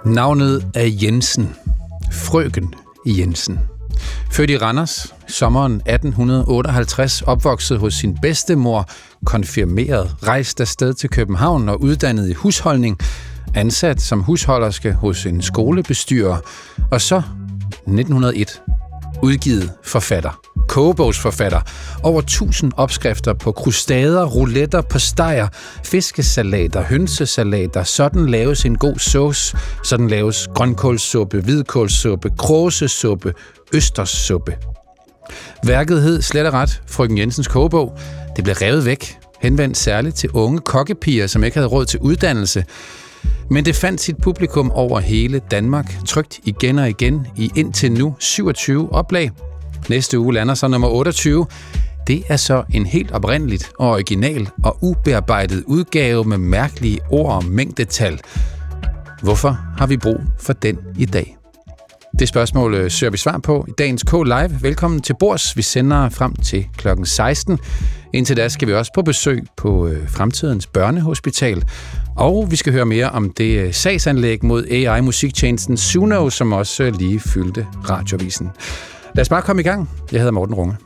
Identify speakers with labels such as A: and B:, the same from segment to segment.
A: Navnet er Jensen. Frøken Jensen. Født i Randers, sommeren 1858, opvokset hos sin bedstemor, konfirmeret, rejst afsted til København og uddannet i husholdning, ansat som husholderske hos en skolebestyrer, og så 1901 udgivet forfatter. Kogebogsforfatter. Over 1000 opskrifter på krustader, rouletter, pastejer, fiskesalater, hønsesalater. Sådan laves en god sauce. Sådan laves grønkålssuppe, hvidkålssuppe, kråsesuppe, østerssuppe. Værket hed slet og ret Frøken Jensens kogebog. Det blev revet væk, henvendt særligt til unge kokkepiger, som ikke havde råd til uddannelse. Men det fandt sit publikum over hele Danmark, trykt igen og igen i indtil nu 27 oplag. Næste uge lander så nummer 28. Det er så en helt oprindeligt og original og ubearbejdet udgave med mærkelige ord og mængdetal. Hvorfor har vi brug for den i dag? Det spørgsmål søger vi svar på i dagens K-Live. Velkommen til bords. Vi sender frem til kl. 16. Indtil da skal vi også på besøg på Fremtidens Børnehospital. Og vi skal høre mere om det sagsanlæg mod AI-musiktjenesten Suno, som også lige fyldte radiovisen. Lad os bare komme i gang. Jeg hedder Morten Runge.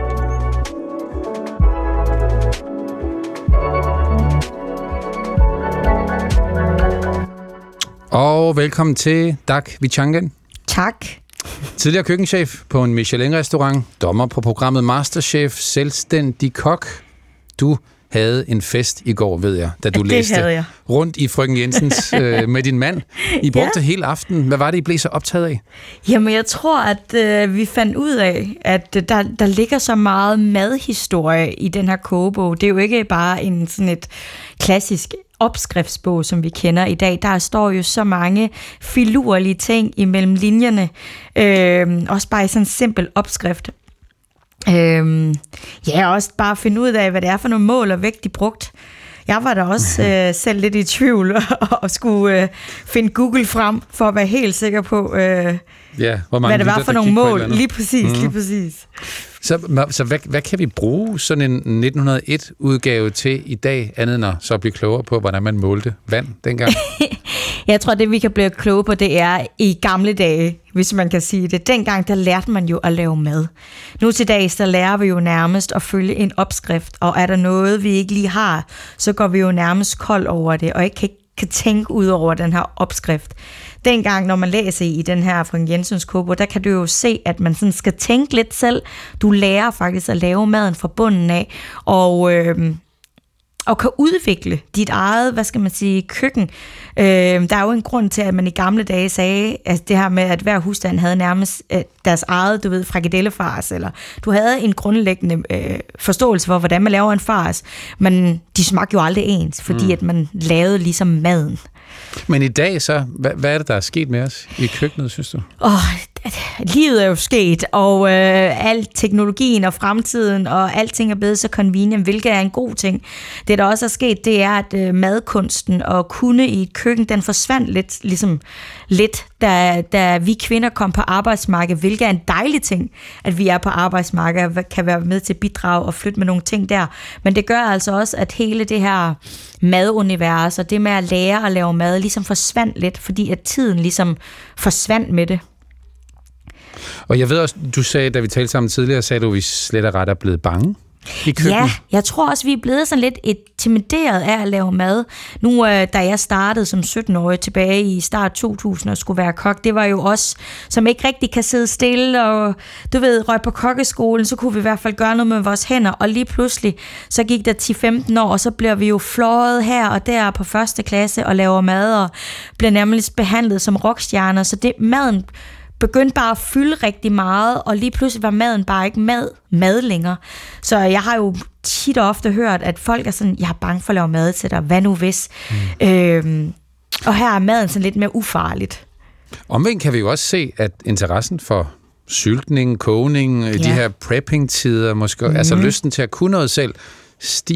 A: Og velkommen til Dag Vichangen.
B: Tak.
A: Tidligere køkkenchef på en Michelin-restaurant, dommer på programmet MasterChef, selvstændig kok. Du havde en fest i går, ved jeg, da du læste rundt i Frøken Jensens med din mand. I brugte hele aftenen. Hvad var det, I blev så optaget af?
B: Jamen, jeg tror, at vi fandt ud af, at der ligger så meget madhistorie i den her kogebog. Det er jo ikke bare sådan et klassisk opskriftsbog, som vi kender i dag. Der står jo så mange filurlige ting imellem linjerne. Også bare i sådan en simpel opskrift. Også bare finde ud af, hvad det er for nogle mål og vægt, de brugt. Jeg var da også selv lidt i tvivl og skulle finde Google frem for at være helt sikker på, hvad det var for nogle mål. Lige præcis.
A: Så hvad kan vi bruge sådan en 1901-udgave til i dag, andet end at så blive klogere på, hvordan man målte vand dengang?
B: Jeg tror, det vi kan blive kloge på, det er i gamle dage, hvis man kan sige det. Dengang, der lærte man jo at lave mad. Nu til dags, der lærer vi jo nærmest at følge en opskrift, og er der noget, vi ikke lige har, så går vi jo nærmest kold over det, og ikke kan tænke ud over den her opskrift. Dengang, når man læser i den her Frøken Jensens kogebog, der kan du jo se, at man sådan skal tænke lidt selv. Du lærer faktisk at lave maden fra bunden af, og kan udvikle dit eget, køkken. Der er jo en grund til, at man i gamle dage sagde, at det her med, at hver husstand havde nærmest deres eget, frikadellefars, eller du havde en grundlæggende forståelse for, hvordan man laver en fars, men de smagte jo aldrig ens, fordi at man lavede ligesom maden.
A: Men i dag så, hvad er det, der er sket med os i køkkenet, synes du?
B: Livet er jo sket, og al teknologien og fremtiden, og alting er blevet så convenient, hvilket er en god ting. Det, der også er sket, det er, at madkunsten og kunne i et køkken, den forsvandt lidt, da vi kvinder kom på arbejdsmarkedet, hvilket er en dejlig ting, at vi er på arbejdsmarkedet, og kan være med til at bidrage og flytte med nogle ting der. Men det gør altså også, at hele det her madunivers, og det med at lære at lave mad, ligesom forsvandt lidt, fordi at tiden ligesom forsvandt med det.
A: Og jeg ved også, du sagde, da vi talte sammen tidligere, sagde du, at vi slet og ret er blevet bange i køkkenet.
B: Ja, jeg tror også, vi er blevet sådan lidt intimideret af at lave mad. Nu, da jeg startede som 17-årig tilbage i start 2000 og skulle være kok, det var jo os, som ikke rigtig kan sidde stille og, røg på kokkeskolen, så kunne vi i hvert fald gøre noget med vores hænder, og lige pludselig, så gik der 10-15 år, og så bliver vi jo fløjet her og der på første klasse og laver mad, og bliver nærmest behandlet som rockstjerner, så det maden begyndte bare at fylde rigtig meget, og lige pludselig var maden bare ikke mad længere. Så jeg har jo tit og ofte hørt, at folk er sådan, jeg er bange for at lave mad til dig, hvad nu hvis? Og her er maden sådan lidt mere ufarligt.
A: Omvendt kan vi jo også se, at interessen for syltning, kogning, de her prepping-tider, måske, altså lysten til at kunne noget selv, stiger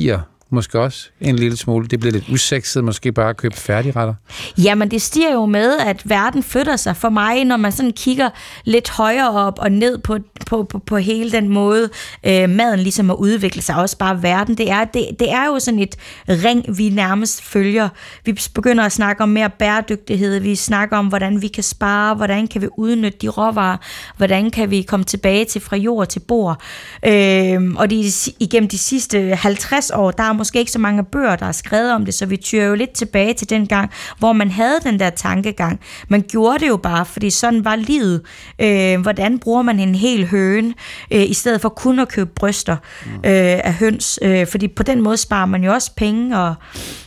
A: måske også en lille smule. Det bliver lidt usekset, måske bare at købe færdigretter.
B: Jamen, det stiger jo med, at verden flytter sig for mig, når man sådan kigger lidt højere op og ned på hele den måde, maden ligesom at udvikle sig, også bare verden. Det er jo sådan et ring, vi nærmest følger. Vi begynder at snakke om mere bæredygtighed, vi snakker om, hvordan vi kan spare, hvordan kan vi udnytte de råvarer, hvordan kan vi komme tilbage til fra jord til bord. Og igennem de sidste 50 år, der er måske ikke så mange bøger, der er skrevet om det, så vi tyrer jo lidt tilbage til den gang, hvor man havde den der tankegang. Man gjorde det jo bare, fordi sådan var livet. Hvordan bruger man en hel høne, i stedet for kun at købe bryster af høns? Fordi på den måde sparer man jo også penge, og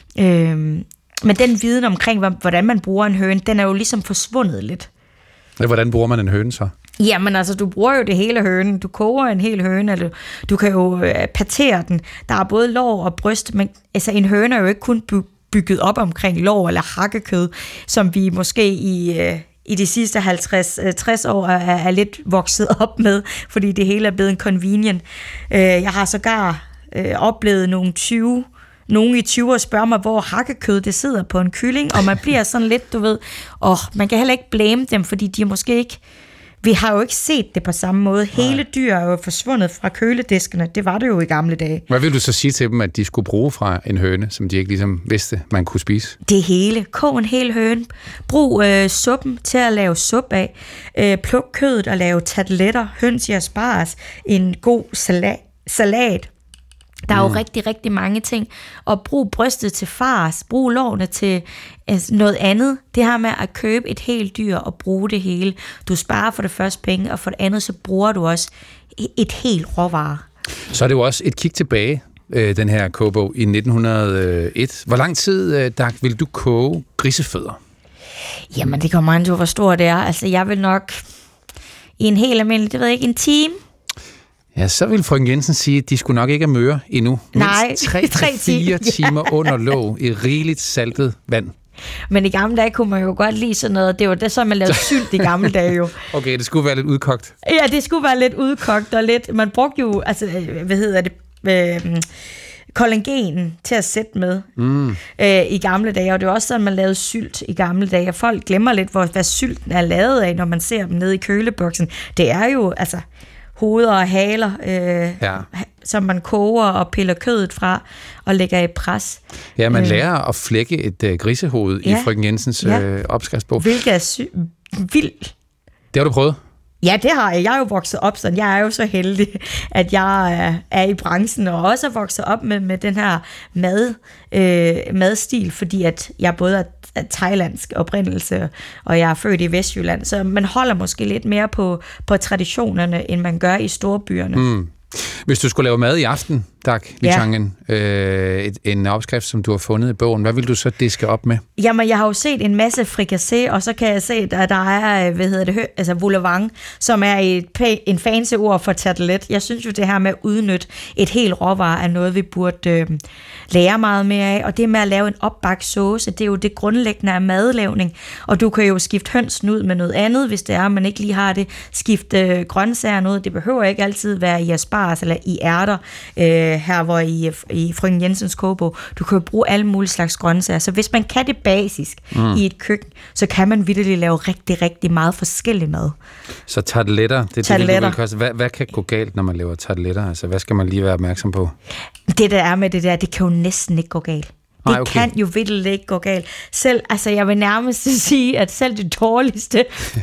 B: men den viden omkring, hvordan man bruger en høne, den er jo ligesom forsvundet lidt.
A: Hvordan bruger man en høne så?
B: Jamen altså, du bruger jo det hele hønen. Du koger en hel høne, eller du kan jo partere den. Der er både lår og bryst, men altså, en høne er jo ikke kun bygget op omkring lår eller hakkekød, som vi måske i de sidste 50-60 år er lidt vokset op med, fordi det hele er blevet en convenient. Jeg har sågar oplevet nogle i 20'erne spørger mig, hvor hakkekød det sidder på en kylling, og man bliver sådan lidt, du ved, man kan heller ikke blame dem, fordi de måske ikke, vi har jo ikke set det på samme måde. Hele dyr er jo forsvundet fra kølediskene, det var det jo i gamle dage.
A: Hvad vil du så sige til dem, at de skulle bruge fra en høne, som de ikke ligesom vidste, man kunne spise?
B: Det hele. Kog en hel høne. Brug suppen til at lave suppe af. Pluk kødet og lave tarteletter, høns i asparges, en god salat. Der er jo rigtig, rigtig mange ting. Og brug brystet til fars, brug lårene til noget andet. Det her med at købe et helt dyr og bruge det hele. Du sparer for det første penge, og for det andet, så bruger du også et helt råvare. Så
A: er det jo også et kig tilbage, den her kogebog i 1901. Hvor lang tid, Dag, vil du koge grisefødder?
B: Jamen, det kommer an til, hvor stort det er. Altså, jeg vil nok i en helt almindelig, det ved jeg ikke, en time.
A: Ja, så vil frøken Jensen sige, at de skulle nok ikke have møre endnu.
B: Nej,
A: 3-4 timer under låg i rigeligt saltet vand.
B: Men i gamle dage kunne man jo godt lide sådan noget. Det var det, så man lavede sylt i gamle dage jo.
A: Okay, det skulle være lidt udkogt.
B: Ja, det skulle være lidt udkogt og lidt. Man brugte jo, altså, kollagen til at sætte med i gamle dage, og det var også sådan, man lavede sylt i gamle dage, og folk glemmer lidt, hvad sylten er lavet af, når man ser dem nede i køleboksen. Det er jo, altså, hoveder og haler, som man koger og piller kødet fra og lægger i pres. Ja,
A: man lærer at flække et grisehoved i frøken Jensens opskriftsbog.
B: Hvilket er vildt.
A: Det har du prøvet?
B: Ja, det har jeg. Jeg er jo vokset op sådan. Jeg er jo så heldig, at jeg er i branchen, og også er vokset op med den her madstil, fordi at jeg både er thailandsk oprindelse, og jeg er født i Vestjylland, så man holder måske lidt mere på traditionerne, end man gør i storbyerne.
A: Hvis du skulle lave mad i aften, Dag Wichangen, en opskrift, som du har fundet i bogen, hvad vil du så diske op med?
B: Jamen, jeg har jo set en masse frikassé, og så kan jeg se, at der er, vol au vent, som er en fancy ord for tartelet. Jeg synes jo, det her med at udnytte et helt råvarer er noget, vi burde lære meget mere af, og det med at lave en opbagt sauce, det er jo det grundlæggende af madlavning, og du kan jo skifte hønsen ud med noget andet, hvis det er, man ikke lige har det. Skifte grøntsager ud, det behøver ikke altid være i asparges eller i ærter, her hvor i frøken Jensens kogebog, du kan jo bruge alle mulige slags grøntsager, så hvis man kan det basisk i et køkken, så kan man virkelig lave rigtig, rigtig meget forskellig mad.
A: Så tarteletter, det er det, du vil koste. Hvad kan gå galt, når man laver tarteletter? Altså, hvad skal man lige være opmærksom på? Det
B: der er med det der, det kan jo næsten ikke gå galt. Det kan jo virkelig ikke gå galt. Selv, altså jeg vil nærmest sige, at selv det dårligste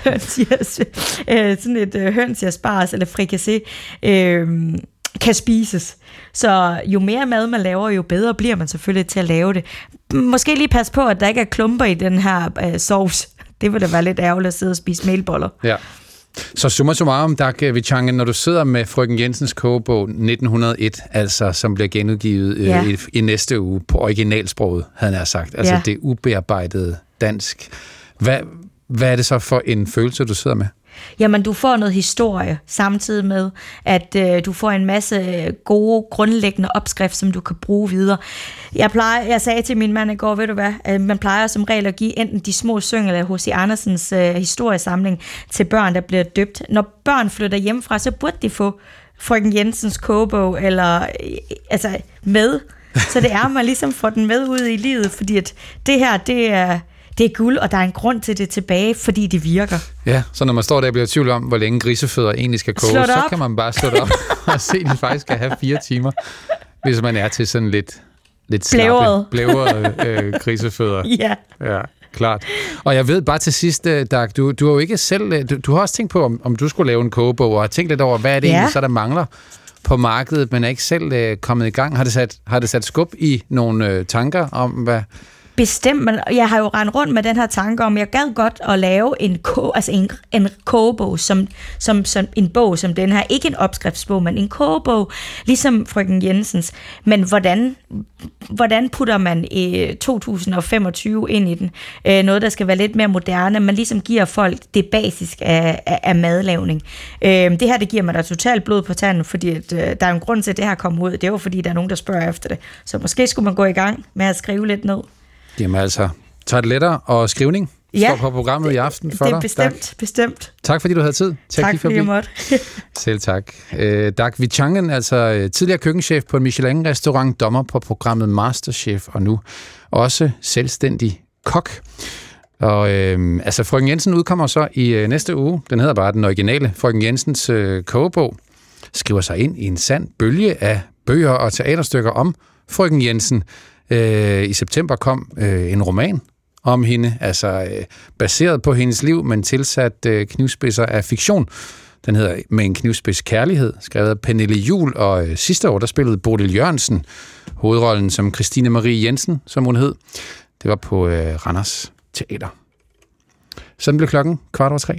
B: sådan et høns i asparges eller frikassé kan spises. Så jo mere mad man laver, jo bedre bliver man selvfølgelig til at lave det. Måske lige passe på, at der ikke er klumper i den her sovs. Det vil da være lidt ærgerligt at sidde og spise melboller.
A: Ja. Så summa summarum, Dag Wichangen, når du sidder med frøken Jensens kogebog 1901, altså som bliver genudgivet i næste uge på originalsproget, havde jeg sagt, altså det ubearbejdede dansk. Hvad er det så for en følelse, du sidder med?
B: Jamen, du får noget historie, samtidig med, at du får en masse gode, grundlæggende opskrifter, som du kan bruge videre. Jeg sagde til min mand i går, ved du hvad, man plejer som regel at give enten de små syng eller H.C. Andersens historiesamling til børn, der bliver døbt. Når børn flytter hjemmefra, så burde de få frøken Jensens kogebog, eller altså med, Så det er, man ligesom får den med ud i livet, fordi at det her, det er guld, og der er en grund til det tilbage, fordi det virker.
A: Ja, så når man står der og bliver i tvivl om, hvor længe grisefødder egentlig skal koge, så kan man bare slå det op og se, at de faktisk skal have 4 timer, hvis man er til sådan lidt slappe, blævrede grisefødder.
B: Ja.
A: Ja, klart. Og jeg ved bare til sidst, Dag, du har jo ikke selv, du har også tænkt på, om du skulle lave en kogebog, og har tænkt lidt over, hvad er det egentlig, så der mangler på markedet, men er ikke selv kommet i gang. Har det sat skub i nogle tanker om, hvad...
B: Bestemt, men jeg har jo rendt rundt med den her tanke om, jeg gad godt at lave en kogebog, som en bog som den her. Ikke en opskriftsbog, men en kogebog, ligesom Frøken Jensens. Men hvordan putter man 2025 ind i den? Noget, der skal være lidt mere moderne, men ligesom giver folk det basisk af madlavning. Det her, det giver mig da totalt blod på tanden, fordi der er en grund til, at det her kommer ud. Det er jo, fordi der er nogen, der spørger efter det. Så måske skulle man gå i gang med at skrive lidt ned.
A: Jamen altså, tarteletter og skrivning står på programmet i aften for dig.
B: Det er bestemt.
A: Tak fordi du havde tid til at kigge forbi.
B: Tak fordi jeg måtte.
A: Selv tak. Dag Vichangen, altså tidligere køkkenchef på en Michelin-restaurant, dommer på programmet Masterchef, og nu også selvstændig kok. Og altså, Frøken Jensen udkommer så i næste uge. Den hedder bare den originale Frøken Jensens kogebog. Skriver sig ind i en sand bølge af bøger og teaterstykker om Frøken Jensen. I september kom en roman om hende, altså baseret på hendes liv, men tilsat knivspidser af fiktion. Den hedder Med en knivspids kærlighed, skrevet af Pernille Juhl, og sidste år der spillede Bodil Jørgensen hovedrollen som Christine Marie Jensen, som hun hed. Det var på Randers Teater. Sådan blev klokken 14:15.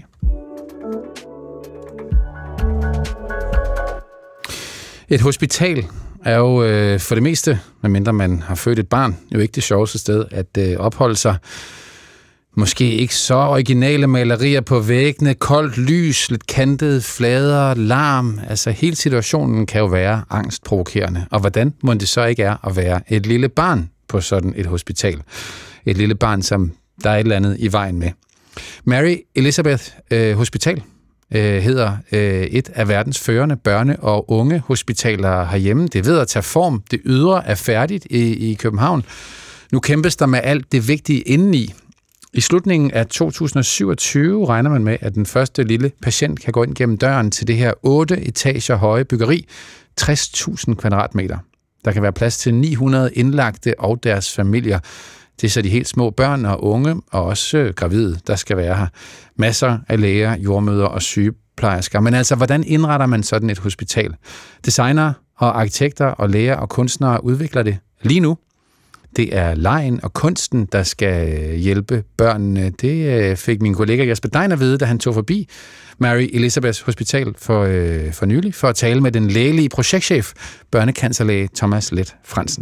A: Et hospital er jo for det meste, medmindre man har født et barn, jo ikke det sjoveste sted at opholde sig. Måske ikke så originale malerier på væggene, koldt lys, lidt kantede flader, larm. Altså hele situationen kan jo være angstprovokerende. Og hvordan må det så ikke er at være et lille barn på sådan et hospital? Et lille barn, som der er et eller andet i vejen med. Mary Elizabeth Hospital hedder et af verdens førende børne- og unge hospitaler herhjemme. Det er ved at tage form. Det ydre er færdigt i København. Nu kæmpes der med alt det vigtige indeni. I slutningen af 2027 regner man med, at den første lille patient kan gå ind gennem døren til det her 8 etager høje byggeri, 60.000 kvadratmeter. Der kan være plads til 900 indlagte og deres familier. Det er så de helt små børn og unge, og også gravide, der skal være her. Masser af læger, jordmødre og sygeplejersker. Men altså, hvordan indretter man sådan et hospital? Designere og arkitekter og læger og kunstnere udvikler det lige nu. Det er legen og kunsten, der skal hjælpe børnene. Det fik min kollega Jesper Dein at vide, da han tog forbi Mary Elizabeth Hospital for nylig, for at tale med den lægelige projektchef, børnecancerlæge Thomas Leth Fransen.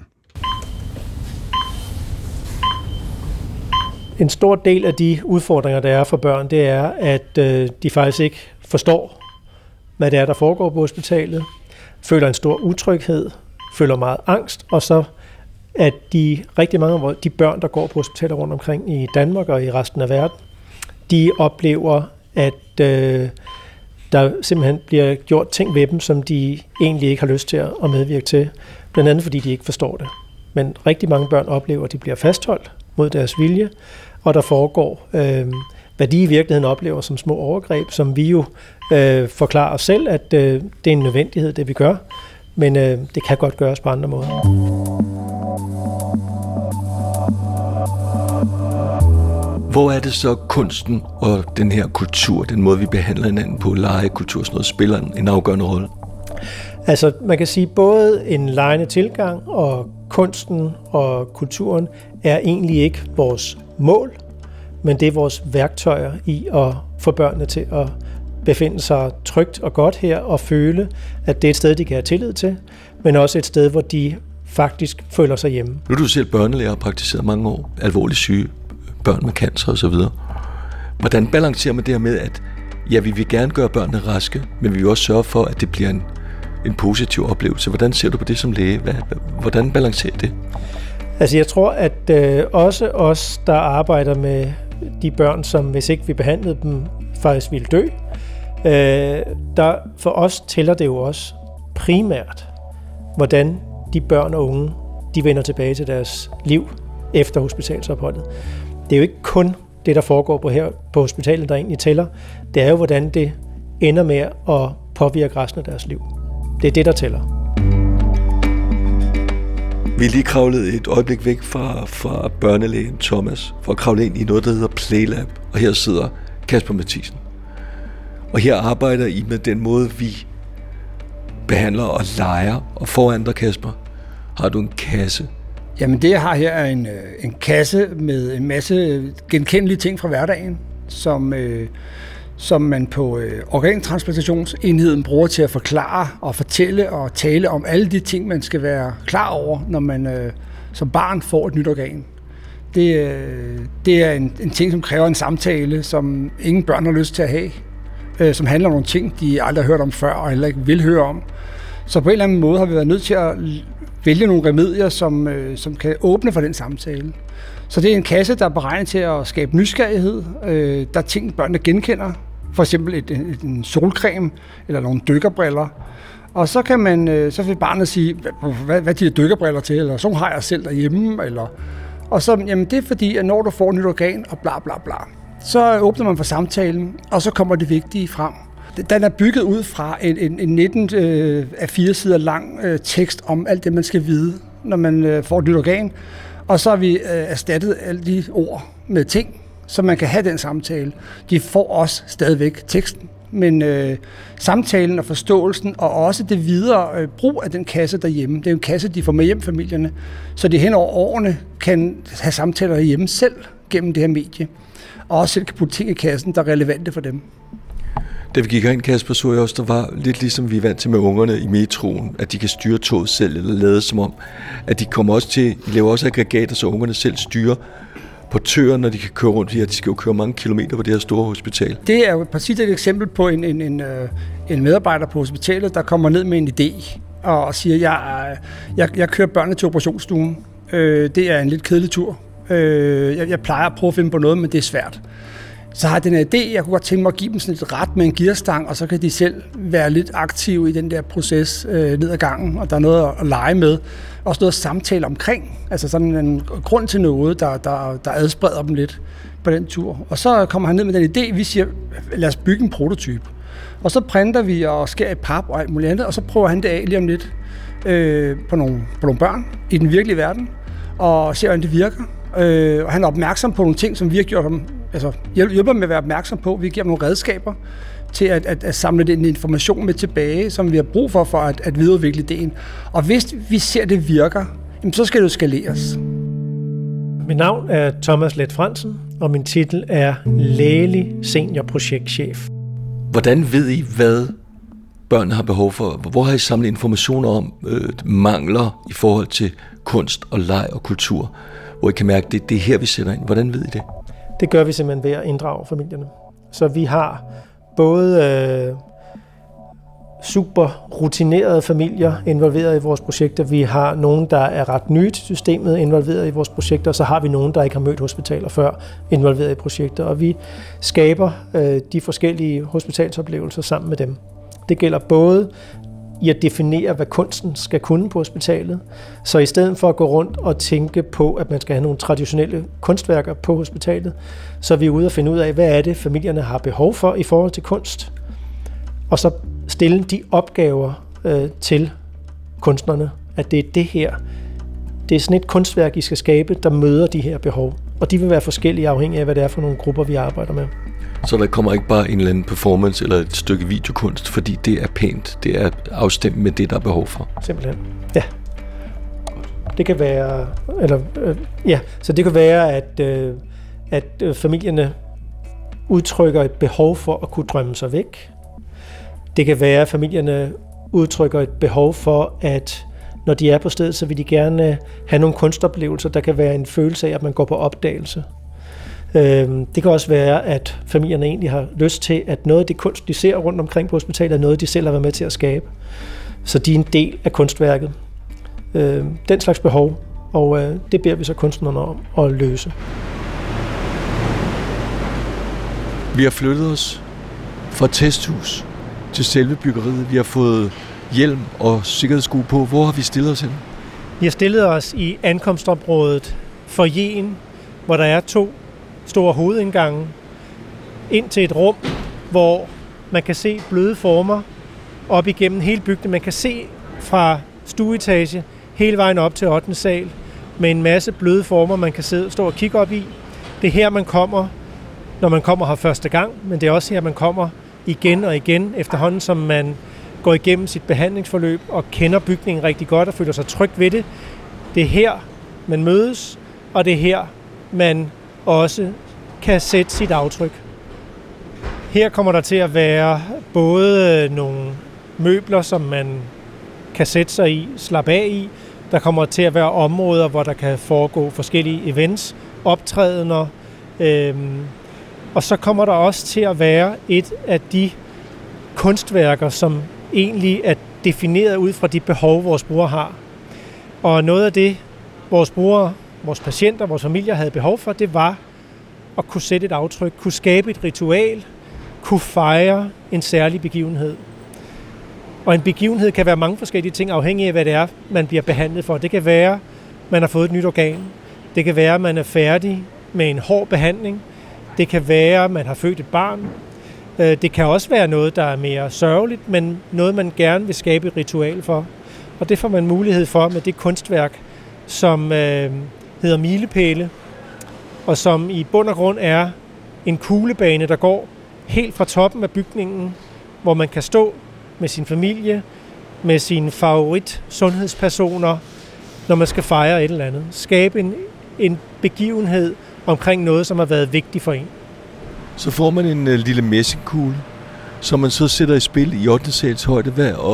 C: En stor del af de udfordringer, der er for børn, det er, at de faktisk ikke forstår, hvad det er, der foregår på hospitalet, føler en stor utryghed, føler meget angst, og så at rigtig mange af de børn, der går på hospitaler rundt omkring i Danmark og i resten af verden, de oplever, at der simpelthen bliver gjort ting ved dem, som de egentlig ikke har lyst til at medvirke til, blandt andet fordi de ikke forstår det. Men rigtig mange børn oplever, at de bliver fastholdt mod deres vilje, og der foregår, hvad de i virkeligheden oplever som små overgreb, som vi jo forklarer os selv, at det er en nødvendighed, det vi gør, men det kan godt gøres på andre måder.
D: Hvor er det så kunsten og den her kultur, den måde vi behandler hinanden på, legekultur og sådan noget, spiller en afgørende rolle?
C: Altså man kan sige, både en legende tilgang og kunsten og kulturen er egentlig ikke vores mål, men det er vores værktøjer i at få børnene til at befinde sig trygt og godt her og føle, at det er et sted, de kan have tillid til, men også et sted, hvor de faktisk føler sig hjemme.
D: Nu er du selv børnelærer og praktiseret mange år, alvorligt syge børn med cancer og så videre. Hvordan balancerer man det her med, at ja, vi vil gerne gøre børnene raske, men vi vil også sørge for, at det bliver en positiv oplevelse. Hvordan ser du på det som læge? Hvordan balancerer det?
C: Altså jeg tror, at også os, der arbejder med de børn, som hvis ikke vi behandlede dem, faktisk ville dø, der for os tæller det jo også primært, hvordan de børn og unge de vender tilbage til deres liv efter hospitalsopholdet. Det er jo ikke kun det, der foregår på hospitalet, der egentlig tæller. Det er jo, hvordan det ender med at påvirke resten af deres liv. Det er det, der tæller.
D: Vi er lige kravlet et øjeblik væk fra børnelægen Thomas, for at kravle ind i noget, der hedder Playlab. Og her sidder Kasper Mathisen. Og her arbejder I med den måde, vi behandler og leger. Og foran dig, Kasper, har du en kasse.
E: Jamen det, jeg har her, er en kasse med en masse genkendelige ting fra hverdagen, som man på organtransplantationsenheden bruger til at forklare og fortælle og tale om alle de ting, man skal være klar over, når man som barn får et nyt organ. Det er en ting, som kræver en samtale, som ingen børn har lyst til at have, som handler om nogle ting, de aldrig har hørt om før og heller ikke vil høre om. Så på en eller anden måde har vi været nødt til at vælge nogle remedier, som kan åbne for den samtale. Så det er en kasse, der er beregnet til at skabe nysgerrighed. Der er ting, børnene genkender. For eksempel en solcreme eller nogle dykkerbriller. Og så så vil barnet sige, hvad de dykkerbriller til, eller så har jeg selv derhjemme. Og så, jamen det er fordi, at når du får et nyt organ, og bla bla bla, så åbner man for samtalen, og så kommer det vigtige frem. Den er bygget ud fra en 19 af 4 sider lang tekst om alt det, man skal vide, når man får et nyt organ. Og så har vi erstattet alle de ord med ting, så man kan have den samtale. De får også stadigvæk teksten, men samtalen og forståelsen, og også det videre brug af den kasse derhjemme. Det er en kasse, de får med hjem familierne, så de hen over årene kan have samtaler derhjemme selv gennem det her medie, og også selv kan putte ting i kassen, der er relevante for dem.
D: Da vi gik herind, Kasper, så jeg også, der var lidt ligesom vi er vant til med ungerne i metroen, at de kan styre toget selv, eller lade som om, at de kommer også til, de laver også aggregater, så ungerne selv styrer portører, når de kan køre rundt her. De skal jo køre mange kilometer på det her store hospital.
E: Det er jo præcis et eksempel på en medarbejder på hospitalet, der kommer ned med en idé og siger, jeg kører børnene til operationsstuen. Det er en lidt kedelig tur. Jeg plejer at prøve at finde på noget, men det er svært. Så har jeg den her idé, jeg kunne godt tænke mig at give dem sådan et ret med en gearstang, og så kan de selv være lidt aktive i den der proces ned ad gangen, og der er noget at lege med. Også noget at samtale omkring, altså sådan en grund til noget, der adspreder dem lidt på den tur. Og så kommer han ned med den idé, vi siger, lad os bygge en prototype. Og så printer vi og skærer i pap og alt muligt andet, og så prøver han det af lige om lidt på nogle børn i den virkelige verden, og ser, hvordan det virker. Og han er opmærksom på nogle ting, som vi har gjort ham, altså hjælper med at være opmærksom på. Vi giver ham nogle redskaber til at samle den information med tilbage, som vi har brug for at videreudvikle ideen. Og hvis vi ser, det virker, så skal det jo skaleres.
C: Mit navn er Thomas Leth Frandsen, og min titel er lægelig seniorprojektchef.
D: Hvordan ved I, hvad børnene har behov for? Hvor har I samlet informationer om mangler i forhold til kunst og leg og kultur? Hvor I kan mærke, at det er her, vi sætter ind. Hvordan ved I det?
C: Det gør vi simpelthen ved at inddrage familierne. Så vi har både super rutinerede familier involveret i vores projekter. Vi har nogen, der er ret nye til systemet involveret i vores projekter, og så har vi nogen, der ikke har mødt hospitaler før involveret i projekter. Og vi skaber de forskellige hospitalsoplevelser sammen med dem. Det gælder både i at definere, hvad kunsten skal kunne på hospitalet. Så i stedet for at gå rundt og tænke på, at man skal have nogle traditionelle kunstværker på hospitalet, så er vi ude og finde ud af, hvad er det, familierne har behov for i forhold til kunst. Og så stille de opgaver til kunstnerne, at det er det her. Det er sådan et kunstværk, I skal skabe, der møder de her behov. Og de vil være forskellige afhængig af, hvad det er for nogle grupper, vi arbejder med. Så
D: der kommer ikke bare en eller anden performance eller et stykke videokunst, fordi det er pænt. Det er afstemt med det, der er behov for.
C: Simpelthen. Ja. Det kan være, så det kan være, at familierne udtrykker et behov for at kunne drømme sig væk. Det kan være, at familierne udtrykker et behov for, at når de er på stedet, så vil de gerne have nogle kunstoplevelser. Der kan være en følelse af, at man går på opdagelse. Det kan også være, at familierne egentlig har lyst til, at noget af det kunst, de ser rundt omkring på hospitalet, er noget, de selv har været med til at skabe. Så de er en del af kunstværket. Den slags behov, og det beder vi så kunstnerne om at løse.
D: Vi har flyttet os fra testhus til selve byggeriet. Vi har fået hjelm og sikkerhedssko på. Hvor har vi stillet os hen?
C: Vi har stillet os i ankomstområdet foyeren, hvor der er 2 store hovedindgange, ind til et rum, hvor man kan se bløde former op igennem hele bygningen. Man kan se fra stueetage hele vejen op til 8. sal med en masse bløde former, man kan stå og kigge op i. Det er her, man kommer, når man kommer her første gang, men det er også her, man kommer igen og igen, efterhånden som man går igennem sit behandlingsforløb og kender bygningen rigtig godt og føler sig tryg ved det. Det er her, man mødes, og det er her, man også kan sætte sit aftryk. Her kommer der til at være både nogle møbler, som man kan sætte sig i, slappe af i. Der kommer til at være områder, hvor der kan foregå forskellige events, optrædener. Og så kommer der også til at være et af de kunstværker, som egentlig er defineret ud fra de behov, vores brugere har. Og noget af det, vores brugere, vores patienter, vores familier havde behov for, det var at kunne sætte et aftryk, kunne skabe et ritual, kunne fejre en særlig begivenhed. Og en begivenhed kan være mange forskellige ting, afhængig af, hvad det er, man bliver behandlet for. Det kan være, at man har fået et nyt organ. Det kan være, at man er færdig med en hård behandling. Det kan være, at man har født et barn. Det kan også være noget, der er mere sørgeligt, men noget, man gerne vil skabe et ritual for. Og det får man mulighed for med det kunstværk, som hedder Milepæle, og som i bund og grund er en kuglebane, der går helt fra toppen af bygningen, hvor man kan stå med sin familie, med sine favorit sundhedspersoner, når man skal fejre et eller andet. Skabe en begivenhed omkring noget, som har været vigtigt for en.
D: Så får man en lille messingkugle, som man så sætter i spil i 8. sals højde.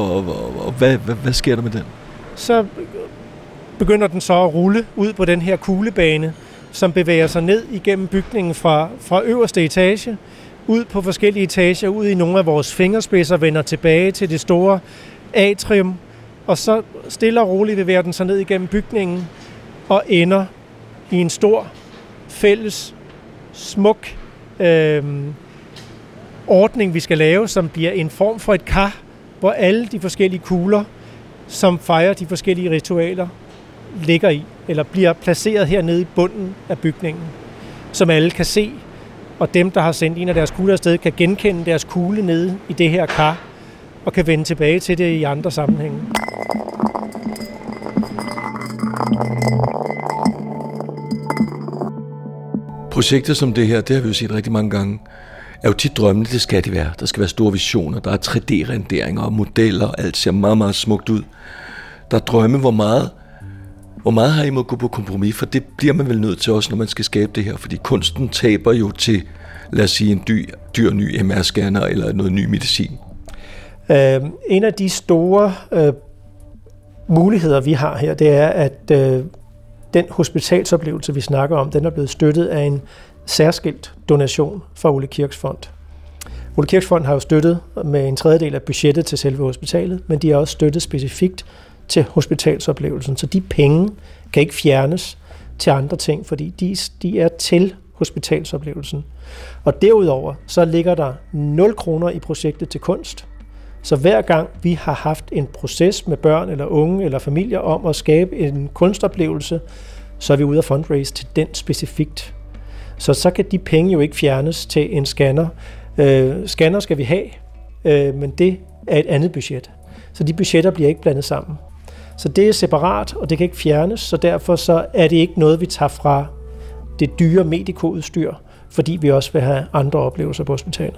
D: Hvad sker der med den?
C: Så begynder den så at rulle ud på den her kuglebane, som bevæger sig ned igennem bygningen fra øverste etage, ud på forskellige etager, ud i nogle af vores fingerspidser, vender tilbage til det store atrium, og så stille og roligt bevæger den sig ned igennem bygningen og ender i en stor, fælles, smuk ordning, vi skal lave, som bliver en form for et kar, hvor alle de forskellige kugler, som fejrer de forskellige ritualer, ligger i, eller bliver placeret hernede i bunden af bygningen, som alle kan se, og dem, der har sendt en af deres kugler afsted, kan genkende deres kugle nede i det her kar, og kan vende tilbage til det i andre sammenhænge.
D: Projekter som det her, det har vi jo set rigtig mange gange, er jo tit drømmende, det skal det være. Der skal være store visioner, der er 3D-renderinger og modeller, og alt ser meget, meget smukt ud. Der er drømme, hvor meget har I må gå på kompromis, for det bliver man vel nødt til også, når man skal skabe det her, fordi kunsten taber jo til, lad os sige, en dyr ny MR-scanner eller noget ny medicin.
C: En af de store muligheder, vi har her, det er, at den hospitalsoplevelse, vi snakker om, den er blevet støttet af en særskilt donation fra Ole Kirks Fond. Ole Kirks Fond har jo støttet med en tredjedel af budgettet til selve hospitalet, men de har også støttet specifikt til hospitalsoplevelsen, så de penge kan ikke fjernes til andre ting, fordi de er til hospitalsoplevelsen. Og derudover, så ligger der 0 kroner i projektet til kunst. Så hver gang vi har haft en proces med børn eller unge eller familier om at skabe en kunstoplevelse, så er vi ude at fundraise til den specifikt. Så kan de penge jo ikke fjernes til en scanner. Scanner skal vi have, men det er et andet budget. Så de budgetter bliver ikke blandet sammen. Så det er separat, og det kan ikke fjernes, så derfor så er det ikke noget, vi tager fra det dyre medikoudstyr, fordi vi også vil have andre oplevelser på hospitalet.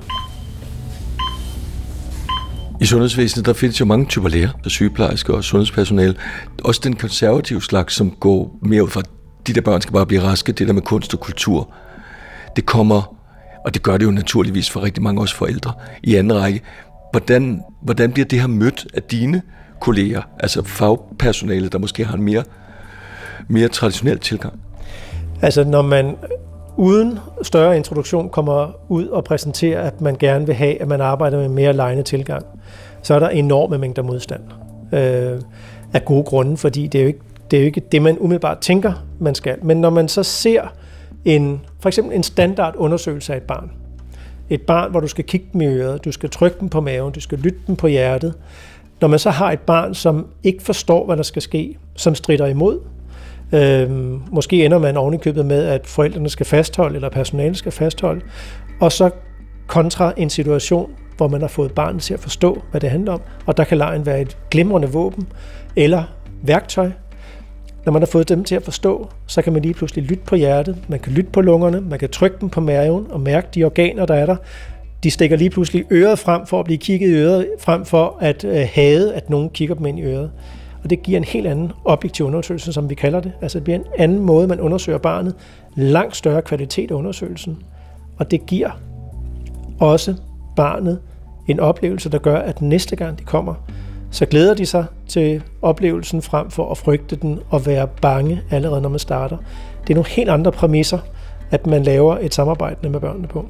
D: I sundhedsvæsenet, der findes jo mange typer læger, sygeplejersker og sundhedspersonale. Også den konservative slags, som går mere ud fra, de der børn skal bare blive raske, det der med kunst og kultur. Det kommer, og det gør det jo naturligvis for rigtig mange også forældre, i anden række. Hvordan bliver det her mødt af dine kolleger, altså fagpersonale, der måske har en mere traditionel tilgang? Altså
C: når man uden større introduktion kommer ud og præsenterer, at man gerne vil have, at man arbejder med mere lejende tilgang, så er der enorme mængder modstand af gode grunde, fordi det er jo ikke det, man umiddelbart tænker, man skal. Men når man så ser for eksempel en standardundersøgelse af et barn, hvor du skal kigge dem i øret, du skal trykke dem på maven, du skal lytte dem på hjertet, Når man så har et barn, som ikke forstår, hvad der skal ske, som stritter imod, måske ender man ovenikøbet med, at forældrene skal fastholde, eller personalet skal fastholde, og så kontra en situation, hvor man har fået barnet til at forstå, hvad det handler om, og der kan legen være et glimrende våben eller værktøj. Når man har fået dem til at forstå, så kan man lige pludselig lytte på hjertet, man kan lytte på lungerne, man kan trykke dem på maven og mærke de organer, der er der. De stikker lige pludselig øret frem for at blive kigget i øret, frem for at hade, at nogen kigger dem ind i øret. Og det giver en helt anden objektiv undersøgelse, som vi kalder det. Altså det bliver en anden måde, man undersøger barnet. Langt større kvalitet af undersøgelsen. Og det giver også barnet en oplevelse, der gør, at næste gang de kommer, så glæder de sig til oplevelsen frem for at frygte den og være bange allerede, når man starter. Det er nogle helt andre præmisser, at man laver et samarbejde med børnene på.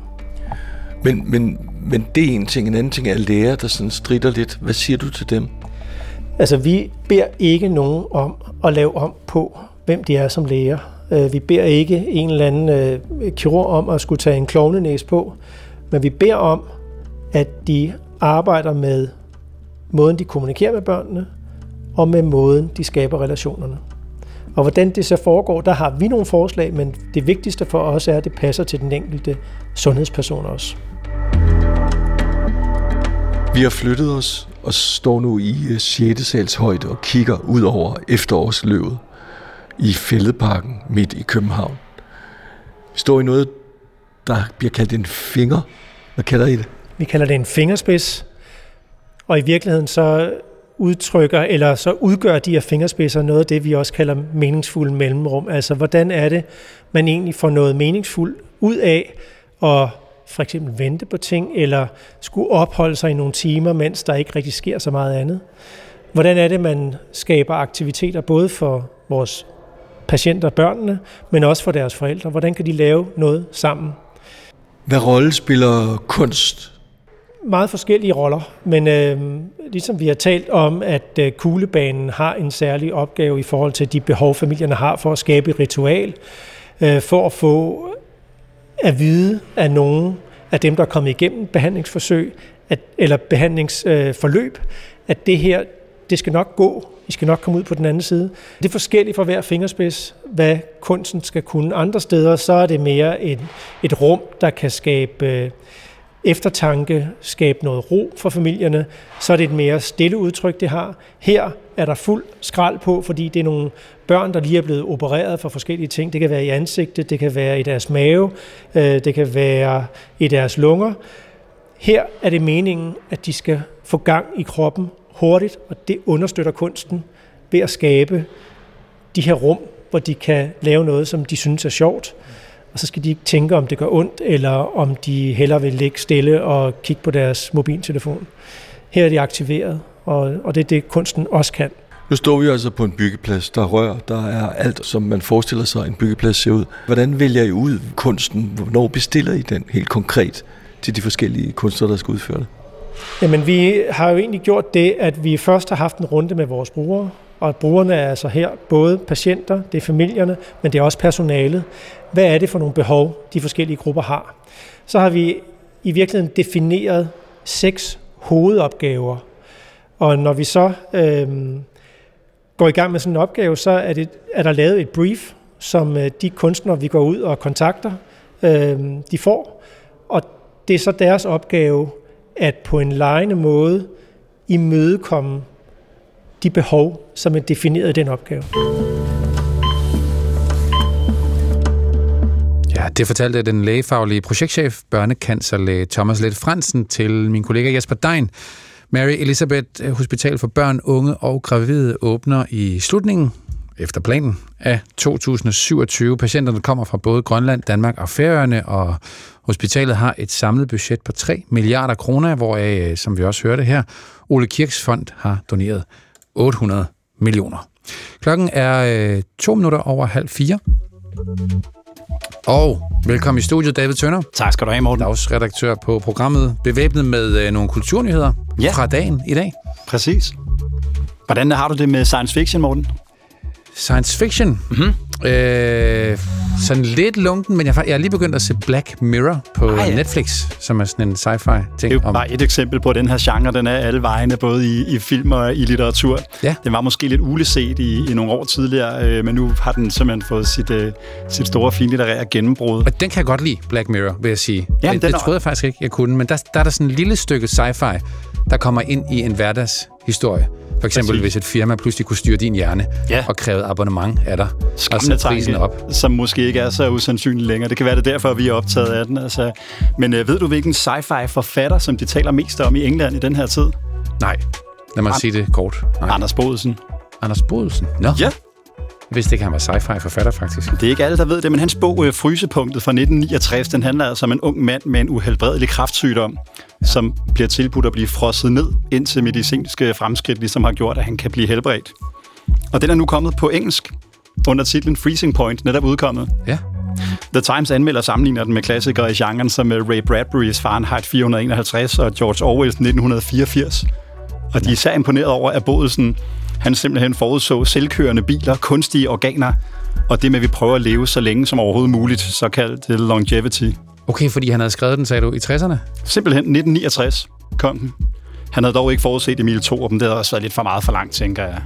D: Men det er en ting. En anden ting er lærer, der sådan stritter lidt. Hvad siger du til dem?
C: Altså, vi beder ikke nogen om at lave om på, hvem de er som læger. Vi beder ikke en eller anden kirurg om at skulle tage en klovnenæse på, men vi beder om, at de arbejder med måden, de kommunikerer med børnene, og med måden, de skaber relationerne. Og hvordan det så foregår, der har vi nogle forslag, men det vigtigste for os er, at det passer til den enkelte sundhedsperson også.
D: Vi har flyttet os og står nu i 6. sals højde og kigger ud over efterårsløvet i Fælledparken midt i København. Vi står i noget, der bliver kaldt en finger. Hvad kalder I det?
C: Vi kalder det en fingerspids, og i virkeligheden så udgør de her fingerspidser noget af det, vi også kalder meningsfulde mellemrum. Altså, hvordan er det, man egentlig får noget meningsfuldt ud af at for eksempel vente på ting, eller skulle opholde sig i nogle timer, mens der ikke rigtig sker så meget andet. Hvordan er det, man skaber aktiviteter både for vores patienter og børnene, men også for deres forældre? Hvordan kan de lave noget sammen?
D: Hvad rolle spiller kunst?
C: Meget forskellige roller, men ligesom vi har talt om, at kuglebanen har en særlig opgave i forhold til de behov, familierne har for at skabe et ritual, for at få at vide af nogen af dem, der er kommet igennem behandlingsforsøg eller behandlingsforløb, at det her, det skal nok gå, I skal nok komme ud på den anden side. Det er forskelligt for hver fingerspids, hvad kunsten skal kunne. Andre steder, så er det mere et rum, der kan skabe eftertanke, skabe noget ro for familierne, så er det et mere stille udtryk, det har. Her er der fuld skrald på, fordi det er nogle børn, der lige er blevet opereret for forskellige ting. Det kan være i ansigtet, det kan være i deres mave, det kan være i deres lunger. Her er det meningen, at de skal få gang i kroppen hurtigt, og det understøtter kunsten ved at skabe de her rum, hvor de kan lave noget, som de synes er sjovt. Og så skal de ikke tænke, om det gør ondt, eller om de hellere vil ligge stille og kigge på deres mobiltelefon. Her er de aktiveret, og det er det, kunsten også kan.
D: Nu står vi altså på en byggeplads, der rør, der er alt, som man forestiller sig, en byggeplads ser ud. Hvordan vælger I ud kunsten? Hvornår bestiller I den helt konkret til de forskellige kunstnere, der skal udføre det?
C: Jamen, vi har jo egentlig gjort det, at vi først har haft en runde med vores brugere, og brugerne er altså her både patienter, det er familierne, men det er også personalet. Hvad er det for nogle behov, de forskellige grupper har? Så har vi i virkeligheden defineret 6 hovedopgaver, og når vi så går i gang med sådan en opgave, så er der lavet et brief, som de kunstnere, vi går ud og kontakter, de får, og det er så deres opgave at på en legende måde imødekomme de behov, som er defineret i den opgave.
A: Ja, det fortalte den lægefaglige projektchef, børnecancerlæge Thomas Leth Frandsen til min kollega Jesper Dein. Mary Elizabeth Hospital for Børn, Unge og Gravide åbner i slutningen, efter planen, af 2027. Patienterne kommer fra både Grønland, Danmark og Færøerne, og hospitalet har et samlet budget på 3 milliarder kroner, hvoraf, som vi også hørte her, Ole Kirks Fond har doneret 800 millioner. Klokken er 4:02. Og velkommen i studiet, David Tønder.
F: Tak skal du have, Morten.
A: Dagsredaktør på programmet, bevæbnet med nogle kulturnyheder fra dagen i dag.
F: Præcis. Hvordan har du det med science fiction, Morten?
A: science fiction. Mm-hmm. Sådan lidt lunken, men jeg er lige begyndt at se Black Mirror på Netflix, som er sådan en sci-fi ting.
F: Det er jo bare et eksempel på den her genre, den er alle vejene, både i film og i litteratur. Ja. Den var måske lidt uleset i nogle år tidligere, men nu har den simpelthen fået sit store finlitterære gennembrud.
A: Og den kan jeg godt lide, Black Mirror, vil jeg sige.
F: Jamen,
A: det troede jeg faktisk ikke, jeg kunne, men der er der sådan et lille stykke sci-fi, der kommer ind i en hverdagshistorie. For eksempel, hvis et firma pludselig kunne styre din hjerne og krævede abonnement af dig, og sætte prisen op.
F: Som måske ikke er så usandsynligt længere. Det kan være det derfor, vi er optaget af den. Altså. Men ved du, hvilken sci-fi-forfatter, som de taler mest om i England i den her tid?
A: Nej. Lad mig sige det kort. Nej.
F: Anders Bodelsen.
A: Anders Bodelsen? Nå.
F: Ja.
A: Jeg vidste ikke, han var sci-fi-forfatter, faktisk.
F: Det er ikke alle, der ved det, men hans bog Frysepunktet fra 1969, den handler altså om en ung mand med en uhelbredelig kræftsygdom, som bliver tilbudt at blive frosset ned, indtil medicinske fremskridt ligesom har gjort, at han kan blive helbredt. Og den er nu kommet på engelsk, under titlen Freezing Point, netop udkommet.
A: Ja.
F: The Times anmelder sammenligner den med klassikere i genren, som Ray Bradburys Fahrenheit 451 og George Orwell's 1984. Og de er især imponeret over, at Bodelsen han simpelthen forudså selvkørende biler, kunstige organer, og det med, at vi prøver at leve så længe som overhovedet muligt, såkaldt longevity.
A: Okay, fordi han havde skrevet den, sagde du, i 60'erne?
F: Simpelthen 1969 kom den. Han havde dog ikke forudset Emil Thorup, men det havde også været lidt for meget for langt, tænker jeg.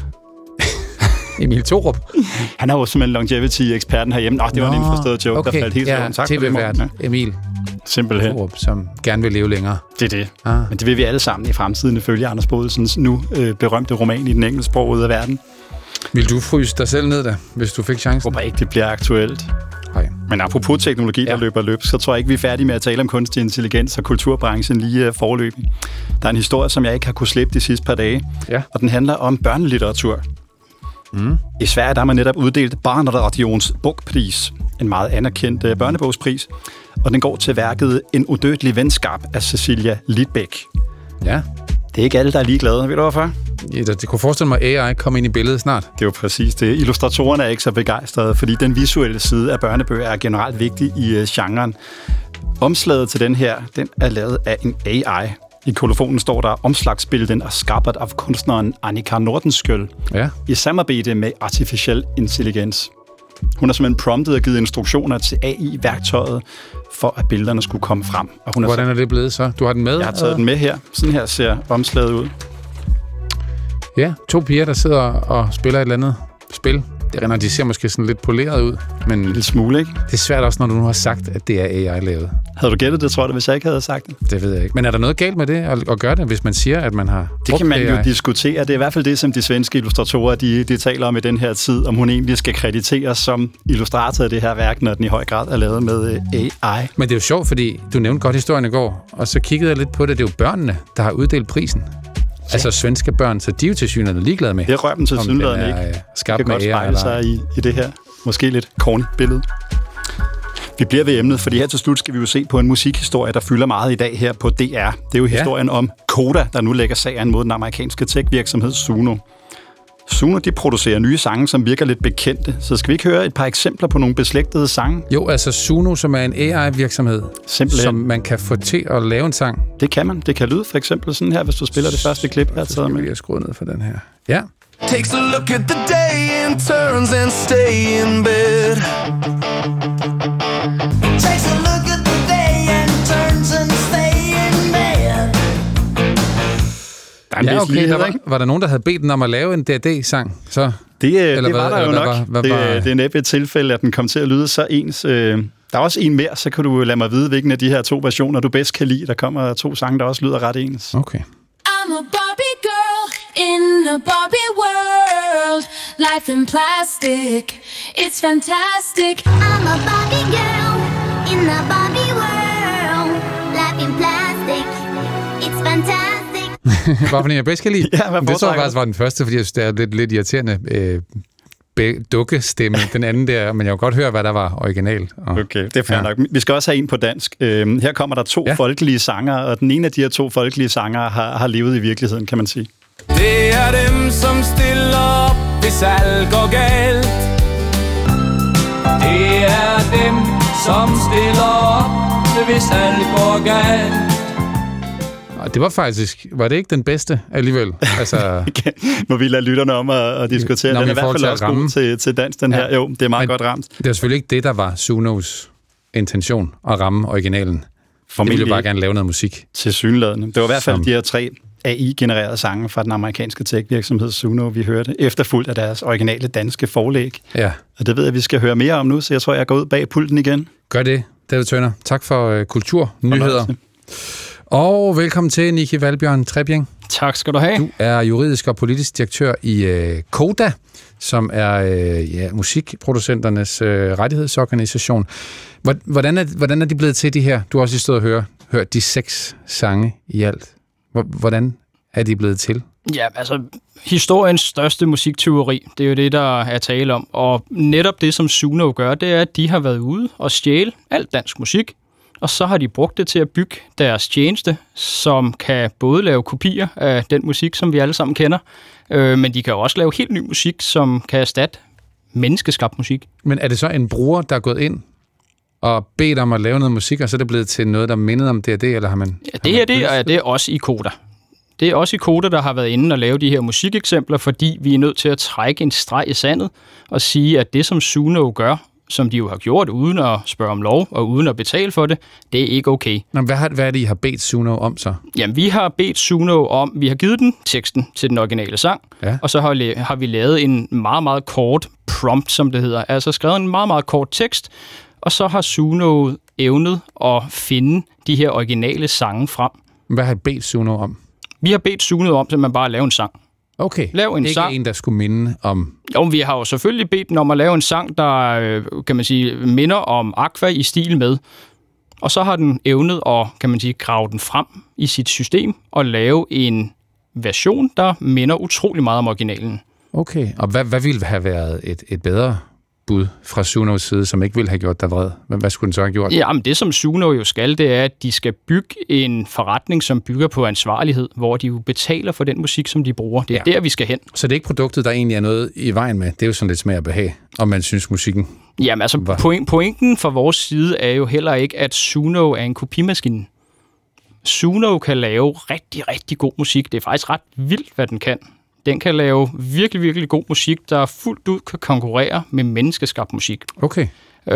A: Emil Thorup?
F: Han er jo simpelthen longevity-eksperten herhjemme. Det var en indforstået joke, der faldt helt til.
A: Tak for det, Emil.
F: Simpelthen.
A: Thorup, som gerne vil leve længere.
F: Det er det. Men det vil vi alle sammen i fremtiden, ifølge Anders Bodelsens nu berømte roman i den engelsksprogede verden.
A: Vil du fryse dig selv ned da, hvis du fik chancen?
F: Jeg håber ikke, det bliver aktuelt.
A: Okay.
F: Men apropos teknologi, der løber løbsk, så tror jeg ikke, vi er færdige med at tale om kunstig intelligens og kulturbranchen lige foreløbig. Der er en historie, som jeg ikke har kunne slippe de sidste par dage, og den handler om børnelitteratur. Mm. I Sverige der har man netop uddelt Barnradions Bokpris, en meget anerkendt børnebogspris, og den går til værket En udødelig venskab af Cecilia Lidbeck.
A: Ja.
F: Det er ikke alle, der er ligeglade. Ved du hvorfor?
A: Ja, det kunne forestille mig, at AI kommer ind i billedet snart.
F: Det er jo præcis det. Illustratorerne er ikke så begejstrede, fordi den visuelle side af børnebøger er generelt vigtig i genren. Omslaget til den her, den er lavet af en AI. I kolofonen står der omslagsbilden er skabt af kunstneren Annika Nordenskjöld i samarbejde med artificiel intelligens. Hun har simpelthen promptet og givet instruktioner til AI-værktøjet, for at billederne skulle komme frem. Og hun
A: hvordan er det blevet så? Du har den med?
F: Jeg har taget den med her. Sådan her ser omslaget ud.
A: Ja, 2 piger, der sidder og spiller et eller andet spil. De ser måske sådan lidt poleret ud, men
F: en smule, ikke?
A: Det er svært også, når du nu har sagt, at det er AI-lavet.
F: Havde du gættet det, tror jeg, hvis jeg ikke havde sagt det?
A: Det ved jeg ikke. Men er der noget galt med det at gøre det, hvis man siger, at man har
F: det kan man jo diskutere. Det er i hvert fald det, som de svenske illustratorer de taler om i den her tid, om hun egentlig skal krediteres som illustrator af det her værk, når den i høj grad er lavet med AI.
A: Men det er jo sjovt, fordi du nævnte godt historien i går, og så kiggede jeg lidt på det. Det er jo børnene, der har uddelt prisen. Ja. Altså svenske børn, så de er jo til synligheden ligeglade med.
F: Det rører dem til synligheden ikke. Det kan godt spejle sig i det her måske lidt corny billede. Vi bliver ved emnet, fordi her til slut skal vi jo se på en musikhistorie, der fylder meget i dag her på DR. Det er jo historien om Koda, der nu lægger sagen mod den amerikanske tech-virksomhed Suno. Suno, de producerer nye sange, som virker lidt bekendte. Så skal vi ikke høre et par eksempler på nogle beslægtede sange?
A: Jo, altså Suno, som er en AI-virksomhed, som man kan få til at lave en sang.
F: Det kan man. Det kan lyde for eksempel sådan her, hvis du spiller det første klip.
A: Så skal vi lige skrue ned for den her. Ja.
G: Takes a look at the day and turns and stay in bed. Takes a look at the day and turns and stay in bed.
A: Ja, okay, var der nogen, der havde bedt den om at lave en D&D-sang? Så,
F: det var der jo nok. Det er næppe et tilfælde, at den kom til at lyde så ens. Der er også en mere, så kan du lade mig vide, hvilken af de her 2 versioner, du bedst kan lide. Der kommer 2 sange, der også lyder ret ens.
A: Okay.
H: I'm a Barbie girl in a Barbie world. Life in plastic, it's fantastic.
I: I'm a Barbie girl in a Barbie world. Life in plastic, it's fantastic.
A: Bare fordi jeg bedst kan lide.
F: Ja,
A: det tror jeg faktisk var den første, fordi jeg synes, det er lidt irriterende dukkestemme. Den anden der, men jeg kunne godt høre, hvad der var original.
F: Okay, det er fair nok. Vi skal også have en på dansk. Her kommer der 2 folkelige sanger, og den ene af de her 2 folkelige sanger har levet i virkeligheden, kan man sige.
G: Det er dem, som stiller op, hvis alt går galt. Det er dem, som stiller op, hvis alt går galt.
A: Og det var faktisk, var det ikke den bedste alligevel? Altså,
F: må vi lade lytterne om at diskutere. Den er i hvert fald også god til dans, den her. Jo, det er meget godt ramt.
A: Det er selvfølgelig ikke det, der var Sunos intention, at ramme originalen. De ville jo bare gerne lave noget musik.
F: Til synlædende. Det var i hvert fald de her 3 AI-genererede sange fra den amerikanske tech-virksomhed Suno, vi hørte, efterfulgt af deres originale danske forlæg.
A: Ja.
F: Og det ved jeg, vi skal høre mere om nu, så jeg tror, jeg går ud bag pulten igen.
A: Gør det, David Tønder. Tak for kulturnyheder. Og velkommen til, Nicki Valbjørn Trebjeng.
J: Tak skal du have.
A: Du er juridisk og politisk direktør i KODA, som er musikproducenternes rettighedsorganisation. Hvordan er de blevet til, de her? Du har også stået og hørt de 6 sange i alt. Hvordan er de blevet til?
J: Ja, altså historiens største musikteori, det er jo det, der er tale om. Og netop det, som Suno gør, det er, at de har været ude og stjæle alt dansk musik, og så har de brugt det til at bygge deres tjeneste, som kan både lave kopier af den musik, som vi alle sammen kender, men de kan også lave helt ny musik, som kan erstatte menneskeskabt musik.
A: Men er det så en bruger, der er gået ind og bedt om at lave noget musik, og så er det blevet til noget, der mindede om D&D, eller har man...
J: Ja, det er også i KODA. Det er også i KODA, der har været inde og lave de her musikeksempler, fordi vi er nødt til at trække en streg i sandet og sige, at det, som Suno gør, som de jo har gjort uden at spørge om lov og uden at betale for det, det er ikke okay.
A: Nå, hvad er det, I har bedt Suno om så?
J: Jamen, vi har bedt Suno om, vi har givet den teksten til den originale sang, og så har vi lavet en meget, meget kort prompt, som det hedder. Altså skrevet en meget, meget kort tekst, og så har Suno evnet at finde de her originale sange frem.
A: Hvad har I bedt Suno om?
J: Vi har bedt Suno om, at man bare lave en sang.
A: Okay,
J: lav en
A: ikke
J: sang.
A: En, der skulle minde om...
J: Jo, vi har jo selvfølgelig bedt den om at lave en sang, der, kan man sige, minder om Aqua i stil med. Og så har den evnet at, kan man sige, grave den frem i sit system og lave en version, der minder utrolig meget om originalen.
A: Okay, og hvad ville have været et bedre bud fra Sunos side, som ikke ville have gjort dig vred? Hvad skulle den så have gjort?
J: Jamen, det som Suno jo skal, det er, at de skal bygge en forretning, som bygger på ansvarlighed, hvor de jo betaler for den musik, som de bruger. Det er der, vi skal hen.
A: Så det er ikke produktet, der egentlig er noget i vejen med? Det er jo sådan lidt smag og behag, om man synes musikken...
J: Jamen, altså pointen fra vores side er jo heller ikke, at Suno er en kopimaskine. Suno kan lave rigtig, rigtig god musik. Det er faktisk ret vildt, hvad den kan. Den kan lave virkelig, virkelig god musik, der fuldt ud kan konkurrere med menneskeskabt musik.
A: Okay.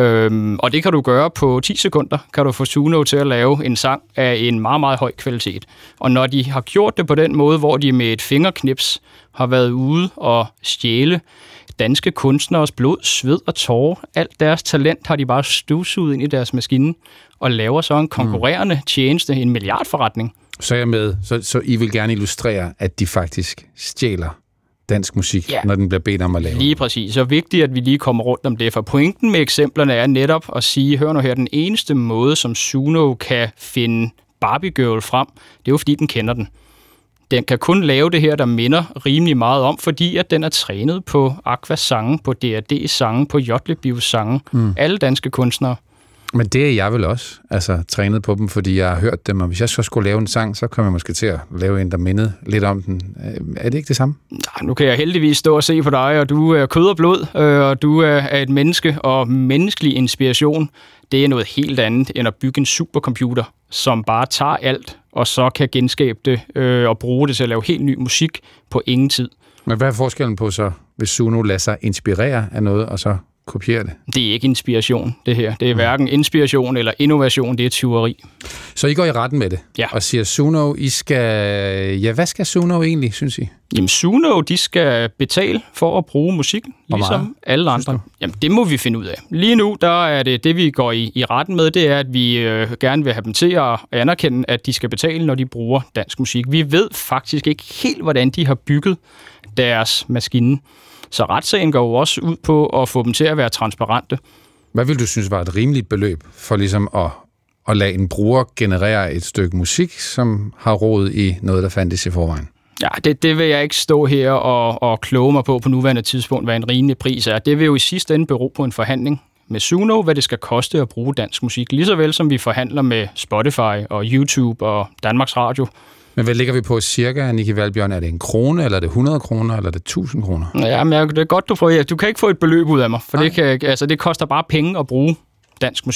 J: Og det kan du gøre på 10 sekunder, kan du få Suno til at lave en sang af en meget, meget høj kvalitet. Og når de har gjort det på den måde, hvor de med et fingerknips har været ude og stjæle danske kunstneres blod, sved og tårer, alt deres talent har de bare støvsuget ind i deres maskine og laver så en konkurrerende tjeneste, en milliardforretning.
A: Så er jeg med. Så I vil gerne illustrere, at de faktisk stjæler dansk musik, når den bliver bedt om at lave.
J: Lige præcis. Så vigtigt, at vi lige kommer rundt om det. For pointen med eksemplerne er netop at sige, hør nu her, den eneste måde, som Suno kan finde Barbie Girl frem, det er jo fordi, den kender den. Den kan kun lave det her, der minder rimelig meget om, fordi at den er trænet på Aquas sange, på D&D's sange, på Jotlebios sange. Alle danske kunstnere.
A: Men det er jeg vel også, altså trænet på dem, fordi jeg har hørt dem, og hvis jeg så skulle lave en sang, så kommer jeg måske til at lave en, der mindede lidt om den. Er det ikke det samme?
J: Nej, nu kan jeg heldigvis stå og se på dig, og du er kød og blod, og du er et menneske, og menneskelig inspiration, det er noget helt andet, end at bygge en supercomputer, som bare tager alt, og så kan genskabe det, og bruge det til at lave helt ny musik på ingen tid.
A: Men hvad er forskellen på så, hvis Suno lader sig inspirere af noget, og så kopiere det?
J: Det er ikke inspiration, det her. Det er hverken inspiration eller innovation, det er tyveri.
A: Så I går i retten med det, og siger Suno, I skal... Ja, hvad skal Suno egentlig, synes I?
J: Jamen, Suno, de skal betale for at bruge musik, ligesom alle andre. Jamen, det må vi finde ud af. Lige nu, der er det vi går i retten med, det er, at vi gerne vil have dem til at anerkende, at de skal betale, når de bruger dansk musik. Vi ved faktisk ikke helt, hvordan de har bygget deres maskine. Så retssagen går jo også ud på at få dem til at være transparente.
A: Hvad vil du synes var et rimeligt beløb for ligesom at lade en bruger generere et stykke musik, som har rod i noget, der fandtes i forvejen?
J: Ja, det vil jeg ikke stå her og kloge mig på nuværende tidspunkt, hvad en rimelig pris er. Det vil jo i sidste ende bero på en forhandling med Suno, hvad det skal koste at bruge dansk musik. Lige så vel som vi forhandler med Spotify og YouTube og Danmarks Radio.
A: Men hvad ligger vi på cirka, Nicki Valbjørn? Er det 1 krone, eller er det 100 kroner, eller er det 1000 kroner?
J: Ja, men det er godt, du kan ikke få et beløb ud af mig, for det koster bare penge at bruge dansk musik.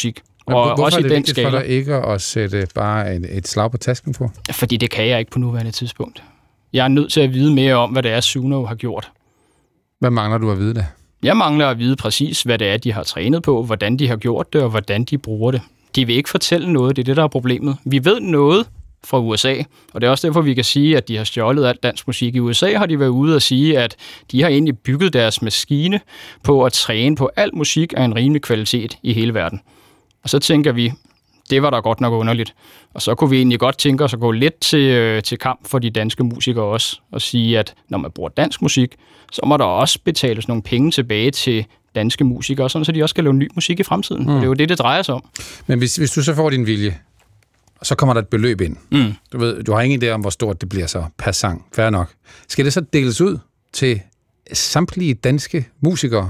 A: Men
J: Og
A: hvorfor
J: også
A: er
J: i
A: det
J: den
A: vigtigt for
J: skala.
A: dig ikke at sætte bare et slag på tasken på?
J: Fordi det kan jeg ikke på nuværende tidspunkt. Jeg er nødt til at vide mere om, hvad det er, Suno har gjort.
A: Hvad mangler du at vide det?
J: Jeg mangler at vide præcis, hvad det er, de har trænet på, hvordan de har gjort det, og hvordan de bruger det. De vil ikke fortælle noget, det er det, der er problemet. Vi ved noget fra USA, og det er også derfor, vi kan sige, at de har stjålet alt dansk musik. I USA har de været ude og sige, at de har egentlig bygget deres maskine på at træne på al musik af en rimelig kvalitet i hele verden. Og så tænker vi, det var da godt nok underligt. Og så kunne vi egentlig godt tænke os at gå lidt til kamp for de danske musikere også, og sige, at når man bruger dansk musik, så må der også betales nogle penge tilbage til danske musikere, sådan så de også kan lave ny musik i fremtiden. Det er jo det drejer sig om.
A: Men hvis du så får din vilje, så kommer der et beløb ind. Du har ingen idé om, hvor stort det bliver så per sang. Fair nok. Skal det så deles ud til samtlige danske musikere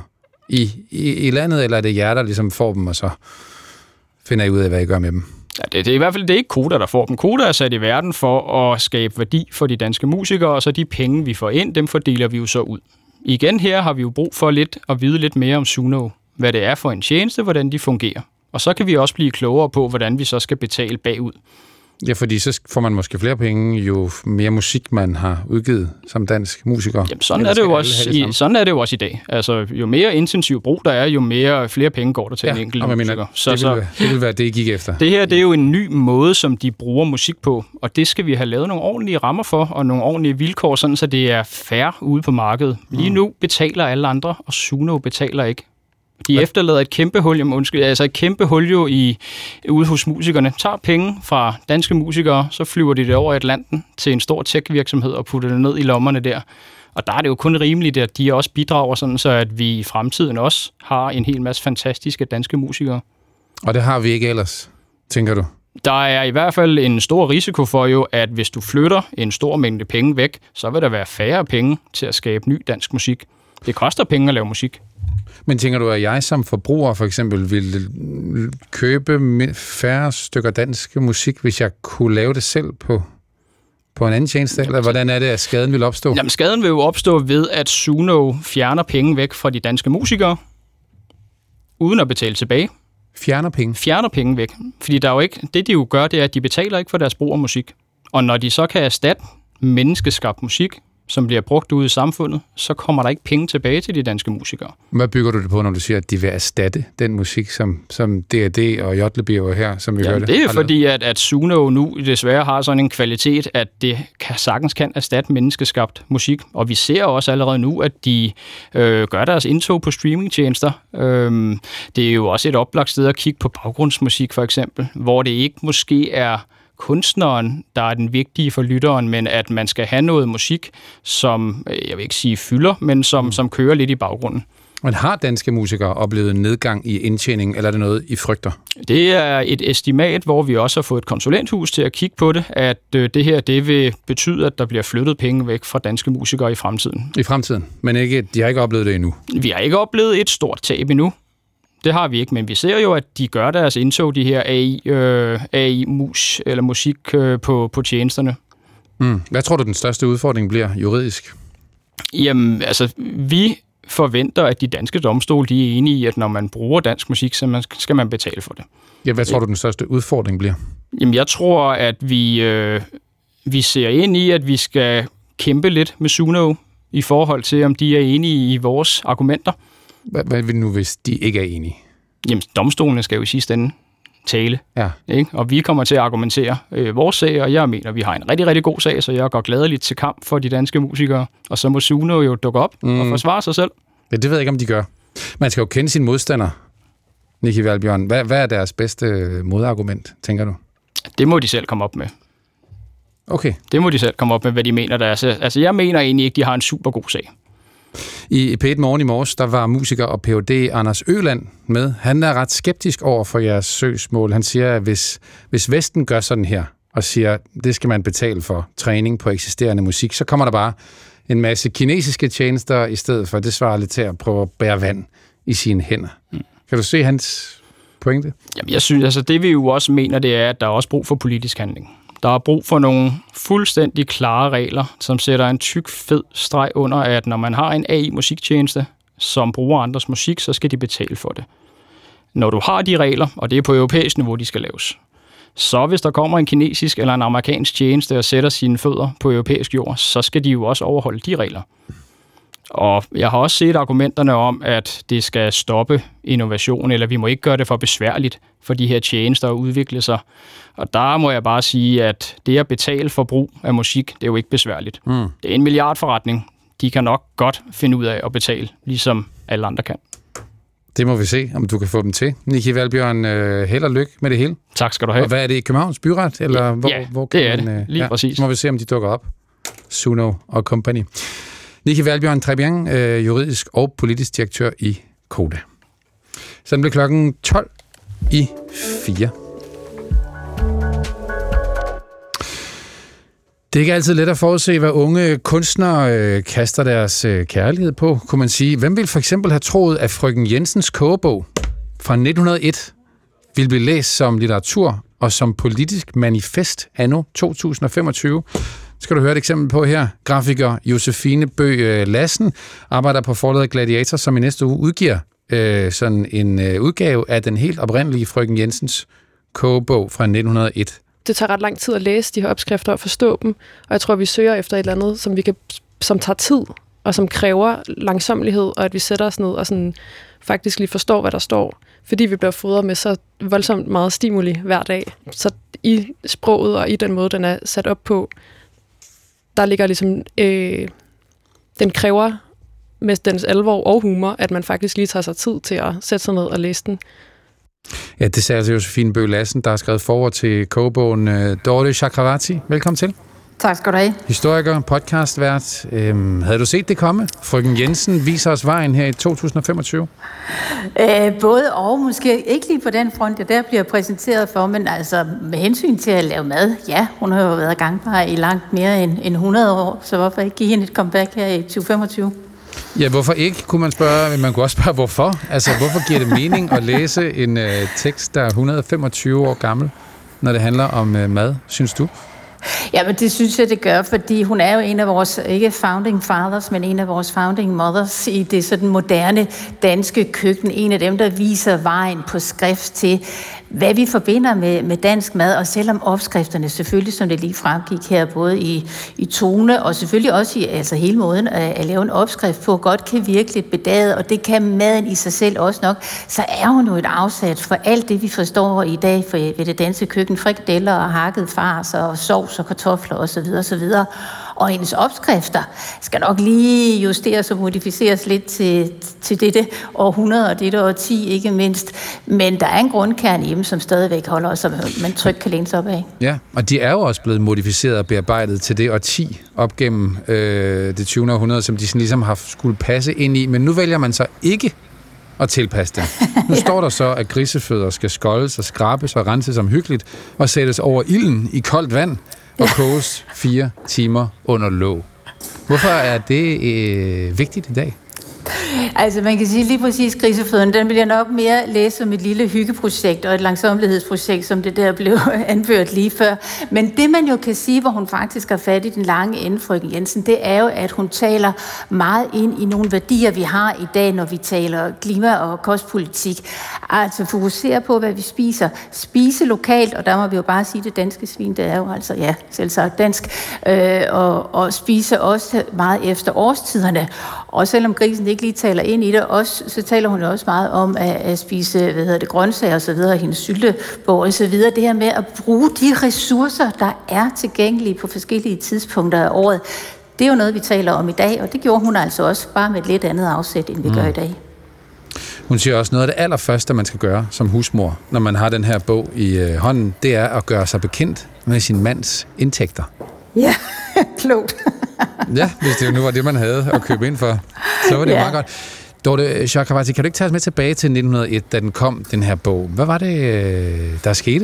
A: i landet, eller er det jer, der ligesom får dem, og så finder I ud af, hvad I gør med dem?
J: Ja, det er i hvert fald det er ikke Koda, der får dem. Koda er sat i verden for at skabe værdi for de danske musikere, og så de penge, vi får ind, dem fordeler vi jo så ud. Igen her har vi jo brug for lidt at vide lidt mere om Suno, hvad det er for en tjeneste, hvordan de fungerer. Og så kan vi også blive klogere på, hvordan vi så skal betale bagud.
A: Ja, fordi så får man måske flere penge, jo mere musik man har udgivet som dansk musiker.
J: Jamen, sådan er det jo også i dag. Altså, jo mere intensiv brug der er, jo flere penge går der til en enkelt musiker.
A: Det vil være det, I gik efter.
J: Det her, det er jo en ny måde, som de bruger musik på, og det skal vi have lavet nogle ordentlige rammer for, og nogle ordentlige vilkår, sådan så det er fair ude på markedet. Lige nu betaler alle andre, og Suno betaler ikke. De efterlader et kæmpe hul jo ude hos musikerne. Tager penge fra danske musikere, så flyver de det over Atlanten til en stor tech-virksomhed og putter det ned i lommerne der. Og der er det jo kun rimeligt, at de også bidrager sådan, så at vi i fremtiden også har en hel masse fantastiske danske musikere.
A: Og det har vi ikke ellers, tænker du?
J: Der er i hvert fald en stor risiko for jo, at hvis du flytter en stor mængde penge væk, så vil der være færre penge til at skabe ny dansk musik. Det koster penge at lave musik.
A: Men tænker du, at jeg som forbruger for eksempel ville købe færre stykker dansk musik, hvis jeg kunne lave det selv på en anden tjeneste? Eller hvordan er det, at skaden vil opstå?
J: Jamen, skaden vil jo opstå ved, at Suno fjerner penge væk fra de danske musikere, uden at betale tilbage.
A: Fjerner penge?
J: Fjerner penge væk. Fordi der er jo ikke, det de jo gør, det er, at de betaler ikke for deres brug af musik. Og når de så kan erstatte menneskeskabt musik, som bliver brugt ude i samfundet, så kommer der ikke penge tilbage til de danske musikere.
A: Hvad bygger du det på, når du siger, at de vil erstatte den musik, som D&D og Jotlebjerg her, som vi hørte?
J: Det er jo fordi, at Suno nu desværre har sådan en kvalitet, at det sagtens kan erstatte menneskeskabt musik. Og vi ser også allerede nu, at de gør deres indtog på streamingtjenester. Det er jo også et oplagt sted at kigge på baggrundsmusik for eksempel, hvor det ikke måske er kunstneren, der er den vigtige for lytteren, men at man skal have noget musik, som, jeg vil ikke sige fylder, men som kører lidt i baggrunden.
A: Men har danske musikere oplevet nedgang i indtjening, eller er det noget, I frygter?
J: Det er et estimat, hvor vi også har fået et konsulenthus til at kigge på det, at det her det vil betyde, at der bliver flyttet penge væk fra danske musikere i fremtiden.
A: I fremtiden, men de har ikke oplevet det endnu? Vi
J: har ikke oplevet et stort tab endnu. Det har vi ikke, men vi ser jo, at de gør deres indtog, de her AI-mus eller musik på tjenesterne.
A: Hvad tror du, den største udfordring bliver juridisk?
J: Jamen, altså, vi forventer, at de danske domstole, de er enige i, at når man bruger dansk musik, så skal man betale for det.
A: Ja, hvad tror du, den største udfordring bliver?
J: Jamen, jeg tror, at vi ser ind i, at vi skal kæmpe lidt med Suno i forhold til, om de er enige i vores argumenter.
A: Hvad vil nu, hvis de ikke er enige?
J: Jamen, domstolene skal jo i sidste ende tale.
A: Ja.
J: Ikke? Og vi kommer til at argumentere vores sag, og jeg mener, at vi har en rigtig, rigtig god sag, så jeg går gladeligt til kamp for de danske musikere. Og så må Suno jo dukke op og forsvare sig selv.
A: Ja, det ved jeg ikke, om de gør. Man skal jo kende sin modstander, Nicky Valbjørn. Hvad er deres bedste modargument, tænker du?
J: Det må de selv komme op med.
A: Okay.
J: Det må de selv komme op med, hvad de mener, der er. Altså, jeg mener egentlig ikke, de har en super god sag.
A: I P1 Morgen i morges, der var musiker og Ph.D. Anders Øland med. Han er ret skeptisk over for jeres søgsmål. Han siger, at hvis Vesten gør sådan her, og siger, det skal man betale for træning på eksisterende musik, så kommer der bare en masse kinesiske tjenester i stedet for. Det svarer lidt til at prøve at bære vand i sine hænder. Kan du se hans pointe?
J: Jamen, jeg synes, altså det vi jo også mener, det er, at der er også brug for politisk handling. Der er brug for nogle fuldstændig klare regler, som sætter en tyk, fed streg under, at når man har en AI-musiktjeneste, som bruger andres musik, så skal de betale for det. når du har de regler, og det er på europæisk niveau, de skal laves, så hvis der kommer en kinesisk eller en amerikansk tjeneste og sætter sine fødder på europæisk jord, så skal de jo også overholde de regler. Og jeg har også set argumenterne om, at det skal stoppe innovation, eller vi må ikke gøre det for besværligt for de her tjenester at udvikle sig. Og der må jeg bare sige, at det at betale for brug af musik, det er jo ikke besværligt. Det er en milliardforretning. De kan nok godt finde ud af at betale, ligesom alle andre kan.
A: Det må vi se, om du kan få dem til. Nikki Valbjørn, held og lykke med det hele.
J: Tak skal du have.
A: Og hvad er det i Københavns Byret? Eller hvor kan
J: det er
A: man,
J: det. Lige præcis.
A: Så må vi se, om de dukker op. Suno og Company. Nikki Valbjørn Trebian, juridisk og politisk direktør i Koda. Så den blev klokken 12:04. Det er ikke altid let at forudse, hvad unge kunstnere kaster deres kærlighed på, kunne man sige. Hvem ville for eksempel have troet, at Frøken Jensens kogebog fra 1901 ville blive læst som litteratur og som politisk manifest anno 2025? Skal du høre et eksempel på her. Grafiker Josefine Bøgh Lassen arbejder på forlaget Gladiator, som i næste uge udgiver sådan en udgave af den helt oprindelige Frøken Jensens kogebog fra 1901.
K: Det tager ret lang tid at læse de her opskrifter og forstå dem, og jeg tror, vi søger efter et eller andet, som tager tid, og som kræver langsommelighed, og at vi sætter os ned og sådan faktisk lige forstår, hvad der står, fordi vi bliver fodret med så voldsomt meget stimuli hver dag. Så i sproget og i den måde, den er sat op på, der ligger ligesom, den kræver med dens alvor og humor, at man faktisk lige tager sig tid til at sætte sig ned og læse den.
A: Ja, det sagde altså Josefine Bøgh Lassen, der har skrevet forord til kogebogen. Dorte Chakravarty, velkommen til.
L: Tak skal du have.
A: Historiker, podcastvært. Havde du set det komme? Frøken Jensen viser os vejen her i 2025.
L: Både og, måske ikke lige på den front, jeg der bliver præsenteret for, men altså med hensyn til at lave mad, ja, hun har jo været gangbar i langt mere end 100 år, så hvorfor ikke give hende et comeback her i 2025?
A: Ja, hvorfor ikke, kunne man spørge, men man kunne også spørge, hvorfor? Altså, hvorfor giver det mening at læse en tekst, der er 125 år gammel, når det handler om mad, synes du?
L: Ja, men det synes jeg, det gør, fordi hun er jo en af vores, ikke founding fathers, men en af vores founding mothers i det sådan moderne danske køkken. En af dem, der viser vejen på skrift til, hvad vi forbinder med dansk mad, og selvom opskrifterne selvfølgelig, som det lige fremgik her, både i tone og selvfølgelig også i altså hele måden at lave en opskrift på, godt kan virke lidt bedaget, og det kan maden i sig selv også nok, så er hun jo et afsat for alt det, vi forstår i dag ved det danske køkken, frikadeller og hakket fars og sovs og kartofler osv. osv. Og hendes opskrifter skal nok lige justeres og modificeres lidt til dette århundrede og dette årti, ikke mindst. Men der er en grundkern i dem, som stadigvæk holder os, som man trygt kan læne sig op af.
A: Ja, og de er jo også blevet modificeret og bearbejdet til det årti op gennem det 20. århundrede, som de sådan ligesom har skulle passe ind i. Men nu vælger man så ikke at tilpasse dem. Nu står der så, at grisefødder skal skoldes og skrabes og renses omhyggeligt og sættes over ilden i koldt vand og koges 4 timer under låg. Hvorfor er det vigtigt i dag?
L: Altså man kan sige lige præcis grisefødderne, den vil jeg nok mere læse som et lille hyggeprojekt og et langsomlighedsprojekt, som det der blev anført lige før. Men det man jo kan sige, hvor hun faktisk har fat i den lange ende, Frøken Jensen, det er jo, at hun taler meget ind i nogle værdier, vi har i dag, når vi taler klima- og kostpolitik. Altså fokusere på, hvad vi spiser. Spise lokalt, og der må vi jo bare sige, det danske svin, det er jo altså, ja, selvsagt dansk, og spise også meget efter årstiderne. Og selvom grisen ikke lige taler ind i det, også, så taler hun jo også meget om at spise grøntsager og så videre, hendes syltebog og så videre. Det her med at bruge de ressourcer, der er tilgængelige på forskellige tidspunkter af året, det er jo noget, vi taler om i dag, og det gjorde hun altså også bare med et lidt andet afsæt, end vi gør i dag.
A: Hun siger også, noget af det allerførste, man skal gøre som husmor, når man har den her bog i hånden, det er at gøre sig bekendt med sin mands indtægter.
L: Ja, klogt.
A: Ja, hvis det jo nu var det, man havde at købe ind for, så var det meget godt. Dorte Chakravarty, kan du ikke tage os med tilbage til 1901, da den kom, den her bog? Hvad var det, der skete?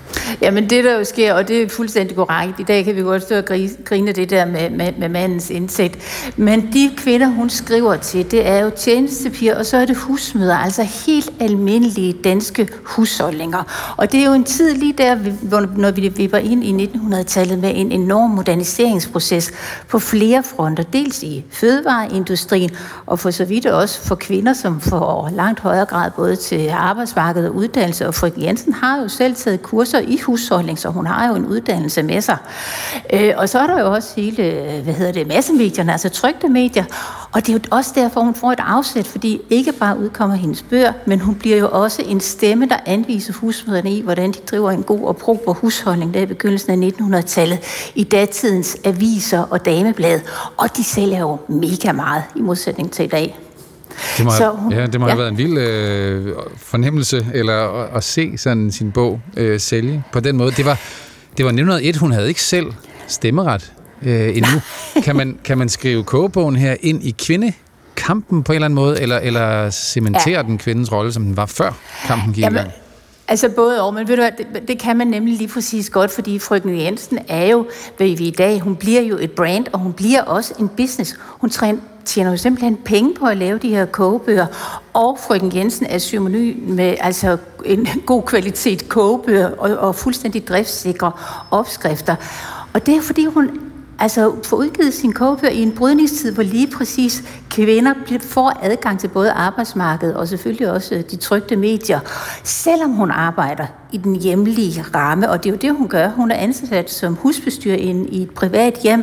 L: Jamen det der jo sker, og det er fuldstændig korrekt, i dag kan vi godt stå og grine det der med mandens indtægt, men de kvinder, hun skriver til, det er jo tjenestepiger, og så er det husmødre, altså helt almindelige danske husholdninger. Og det er jo en tid lige der, når vi vipper ind i 1900-tallet med en enorm moderniseringsproces på flere fronter, dels i fødevareindustrien, og for så vidt også for kvinder, som får langt højere grad både til arbejdsmarkedet og uddannelse, og Frøken Jensen har jo selv taget kurser i husholdning, så hun har jo en uddannelse med sig. Og så er der jo også hele, massemedierne, altså trykte medier, og det er jo også derfor, hun får et afsæt, fordi ikke bare udkommer hendes bøger, men hun bliver jo også en stemme, der anviser husmødrene i, hvordan de driver en god og proper husholdning der i begyndelsen af 1900-tallet i datidens aviser og dameblade, og de sælger jo mega meget i modsætning til i dag.
A: Det må have været en vild fornemmelse eller at se sådan sin bog sælge på den måde. Det var 1901, hun havde ikke selv stemmeret endnu. Kan man skrive kogebogen her ind i kvindekampen på en eller anden måde, eller cementere den kvindens rolle, som den var før kampen gik i gang?
L: Altså både og, men ved du hvad, det kan man nemlig lige præcis godt, fordi Frøken Jensen er jo, ved vi i dag, hun bliver jo et brand, og hun bliver også en business. Hun tjener jo simpelthen penge på at lave de her kogebøger, og Frøken Jensen er synonym med altså en god kvalitet kogebøger og fuldstændig driftssikre opskrifter. Og det er fordi hun får udgivet sin kogebøger i en brydningstid, hvor lige præcis kvinder får adgang til både arbejdsmarkedet og selvfølgelig også de trykte medier, selvom hun arbejder i den hjemlige ramme, og det er jo det, hun gør. Hun er ansat som husbestyrer i et privat hjem,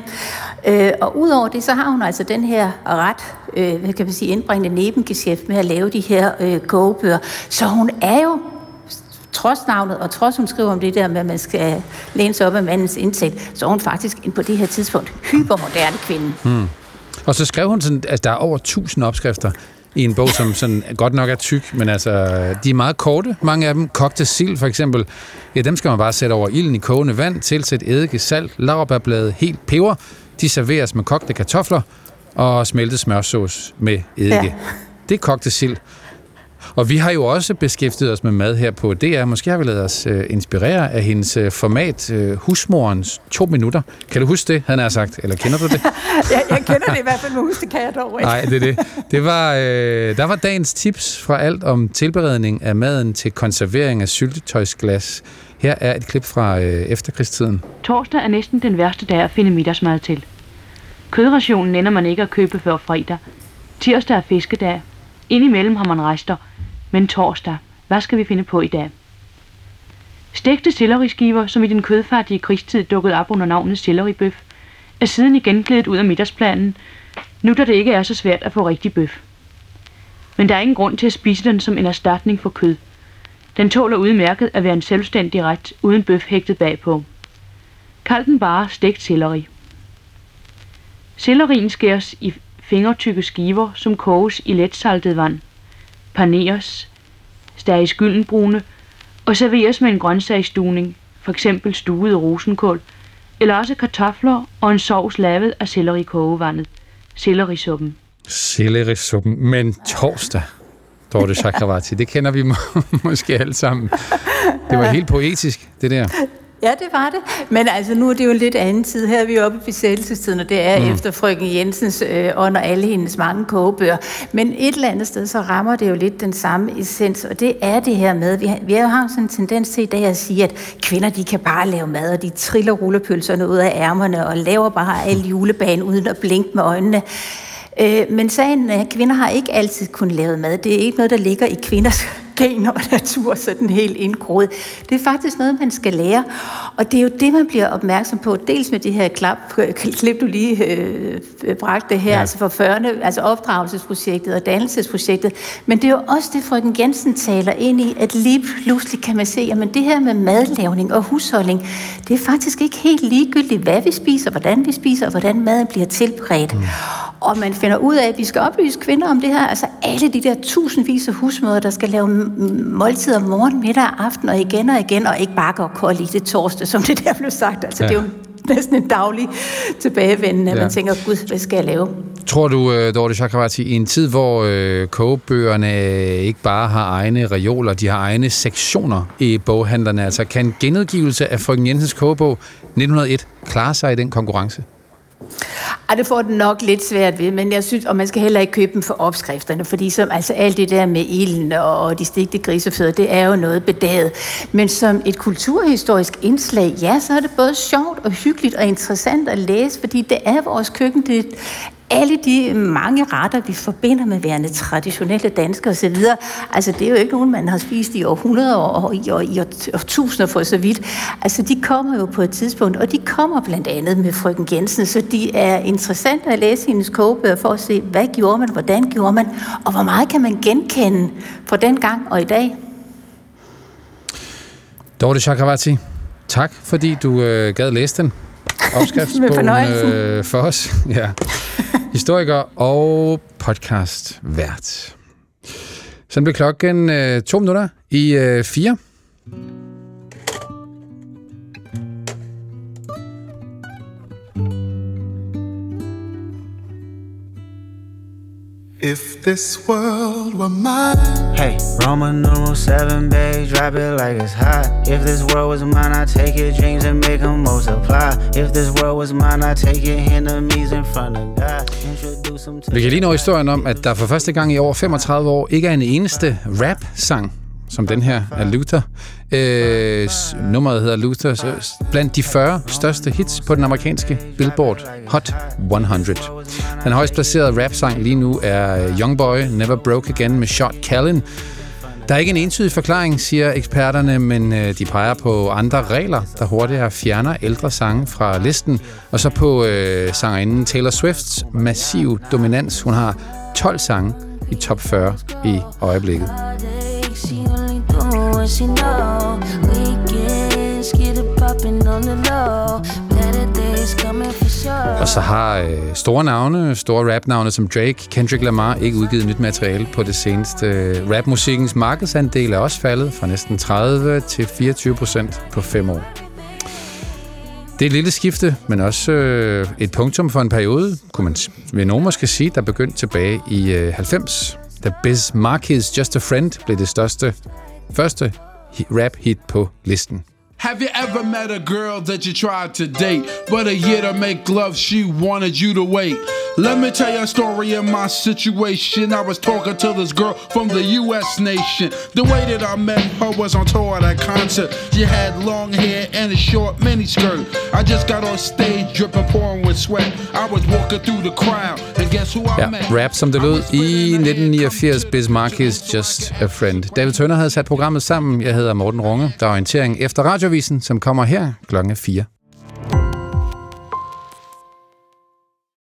L: og udover det, så har hun altså den her ret, indbringende nebengeschæft med at lave de her kogebøger. Så hun er jo trods navnet, og trods hun skriver om det der med, at man skal læne sig op af mandens indtægt, så er hun faktisk på det her tidspunkt hypermoderne kvinde.
A: Og så skrev hun sådan, at der er over 1000 opskrifter i en bog, som sådan godt nok er tyk, men altså, de er meget korte. Mange af dem, kogte sild for eksempel, ja, dem skal man bare sætte over ilden i kogende vand, tilsæt eddike, salt, laurbærblade, helt peber. De serveres med kogte kartofler og smeltet smørsauce med eddike. Ja. Det er kogte sild. Og vi har jo også beskæftiget os med mad her på DR. Måske har vi ladet os inspirere af hendes format Husmorens 2 minutter. Kan du huske det, havde han sagt? Eller kender du det?
L: Jeg kender det i hvert fald, men huske det kan jeg dog ikke.
A: Nej, det er det. Der var dagens tips fra alt om tilberedning af maden til konservering af syltetøjsglas. Her er et klip fra efterkrigstiden.
M: Torsdag er næsten den værste dag at finde middagsmad til. Kødrationen ender man ikke at købe før fredag. Tirsdag er fiskedag. Indimellem har man rester. Men torsdag, hvad skal vi finde på i dag? Stegte selleriskiver, som i den kødfattige krigstid dukkede op under navnet selleribøf, er siden igen gledet ud af middagsplanen, nu da det ikke er så svært at få rigtig bøf. Men der er ingen grund til at spise den som en erstatning for kød. Den tåler udmærket at være en selvstændig ret uden bøf hægtet bagpå. Kald den bare stegt selleri. Sellerien skæres i fingertykke skiver, som koges i letsaltet vand, paneres, stages gyldenbrune og serveres med en grøntsagsstuvning, f.eks. stuet rosenkål, eller også kartofler og en sovs lavet af sellerikogevandet, sellerisuppen.
A: Sellerisuppen, men torsdag, Dorte Chakravarty, det kender vi måske alle sammen. Det var helt poetisk, det der.
L: Ja, det var det. Men altså, nu er det jo en lidt anden tid. Her er vi oppe i besættelsestiden, og det er efter Frøken Jensens og alle hendes mange kogebøger. Men et eller andet sted, så rammer det jo lidt den samme essens, og det er det her med, vi har sådan en tendens til i dag at sige, at kvinder, de kan bare lave mad, og de triller rullepølserne ud af ærmerne, og laver bare al julebagen uden at blinke med øjnene. Men sagen er, at kvinder har ikke altid kun lavet mad. Det er ikke noget, der ligger i kvinders gener og natur sådan helt indgroet. Det er faktisk noget, man skal lære. Og det er jo det, man bliver opmærksom på. Dels med det her klip, du lige bragte her, altså for 40'erne, altså opdragelsesprojektet og dannelsesprojektet. Men det er jo også det, Frøken Jensen taler ind i, at lige pludselig kan man se, at det her med madlavning og husholdning, det er faktisk ikke helt ligegyldigt, hvad vi spiser, hvordan vi spiser, og hvordan maden bliver tilberedt. Og man finder ud af, at vi skal oplyse kvinder om det her. Altså alle de der tusindvis af husmødre, der skal lave måltider morgen, middag og aften og igen, og ikke bare gå kold i det torsdag, som det der blev sagt. Altså det er jo næsten en daglig tilbagevendende, at man tænker, gud, hvad skal jeg lave?
A: Tror du, Dorte Chakravarty, i en tid, hvor kogebøgerne ikke bare har egne reoler, de har egne sektioner i boghandlerne, altså kan genudgivelse af Frøken Jensens kogebog 1901 klare sig i den konkurrence?
L: Ej, det får den nok lidt svært ved, men jeg synes, og man skal heller ikke købe dem for opskrifterne, fordi som, altså alt det der med ilden og de stegte grisefødder, det er jo noget bedaget. Men som et kulturhistorisk indslag, ja, så er det både sjovt og hyggeligt og interessant at læse, fordi det er vores køkken, det alle de mange retter, vi forbinder med værende traditionelle danskere osv., altså det er jo ikke nogen, man har spist i århundreder og i årtusinder for så vidt. Altså de kommer jo på et tidspunkt, og de kommer blandt andet med Frøken Jensen, så de er interessante at læse hendes kogebøger for at se, hvad gjorde man, hvordan gjorde man, og hvor meget kan man genkende fra den gang og i dag.
A: Dorte Chakravarty, tak fordi du gad læse den. Opskriftsbogen for os. Ja. Historiker og podcastvært. Så bliver klokken 2 minutter i 4.
N: If this world were mine.
O: Hey, Roman numeral 7, babe, drop it like it's hot. If this world was mine, I'd take your dreams and make them multiply. If this world was mine, I'd take your enemies in front of God. Introduce them to.
A: Vi kan lige nå historien om, at der for første gang i over 35 år ikke er en eneste rap-sang, som den her af Luther. Nummeret hedder Luther, blandt de 40 største hits på den amerikanske Billboard Hot 100. Den højst placerede rap-sang lige nu er Young Boy, Never Broke Again med Shot Callen. Der er ikke en entydig forklaring, siger eksperterne, men de peger på andre regler, der hurtigere fjerner ældre sange fra listen, og så på sangerinden Taylor Swifts massiv dominans. Hun har 12 sange i top 40 i øjeblikket. Og så har store rapnavne som Drake, Kendrick Lamar ikke udgivet nyt materiale på det seneste. Rapmusikkens markedsandel er også faldet fra næsten 30 til 24% på 5 år. Det er et lille skifte, men også et punktum for en periode, kunne man ved nogen måske sige, der begyndte tilbage i 90. Da Biz Markie's Just a Friend blev det første rap-hit på listen.
N: Have you ever met a girl that you tried to date, but a year to make love, she wanted you to wait? Let me tell you a story of my situation. I was talking to this girl from the U.S. nation. The way that I met her was on tour at a concert. She had long hair and a short miniskirt. I just got on stage dripping, pouring with sweat. I was walking through the crowd, and guess who I met?
A: Rap som det lød i 1989, Biz Markie's Just a Friend. David Tønder havde sat programmet sammen. Jeg hedder Morten Runge. Der er orientering efter Radiovisen, som kommer her klokken 4.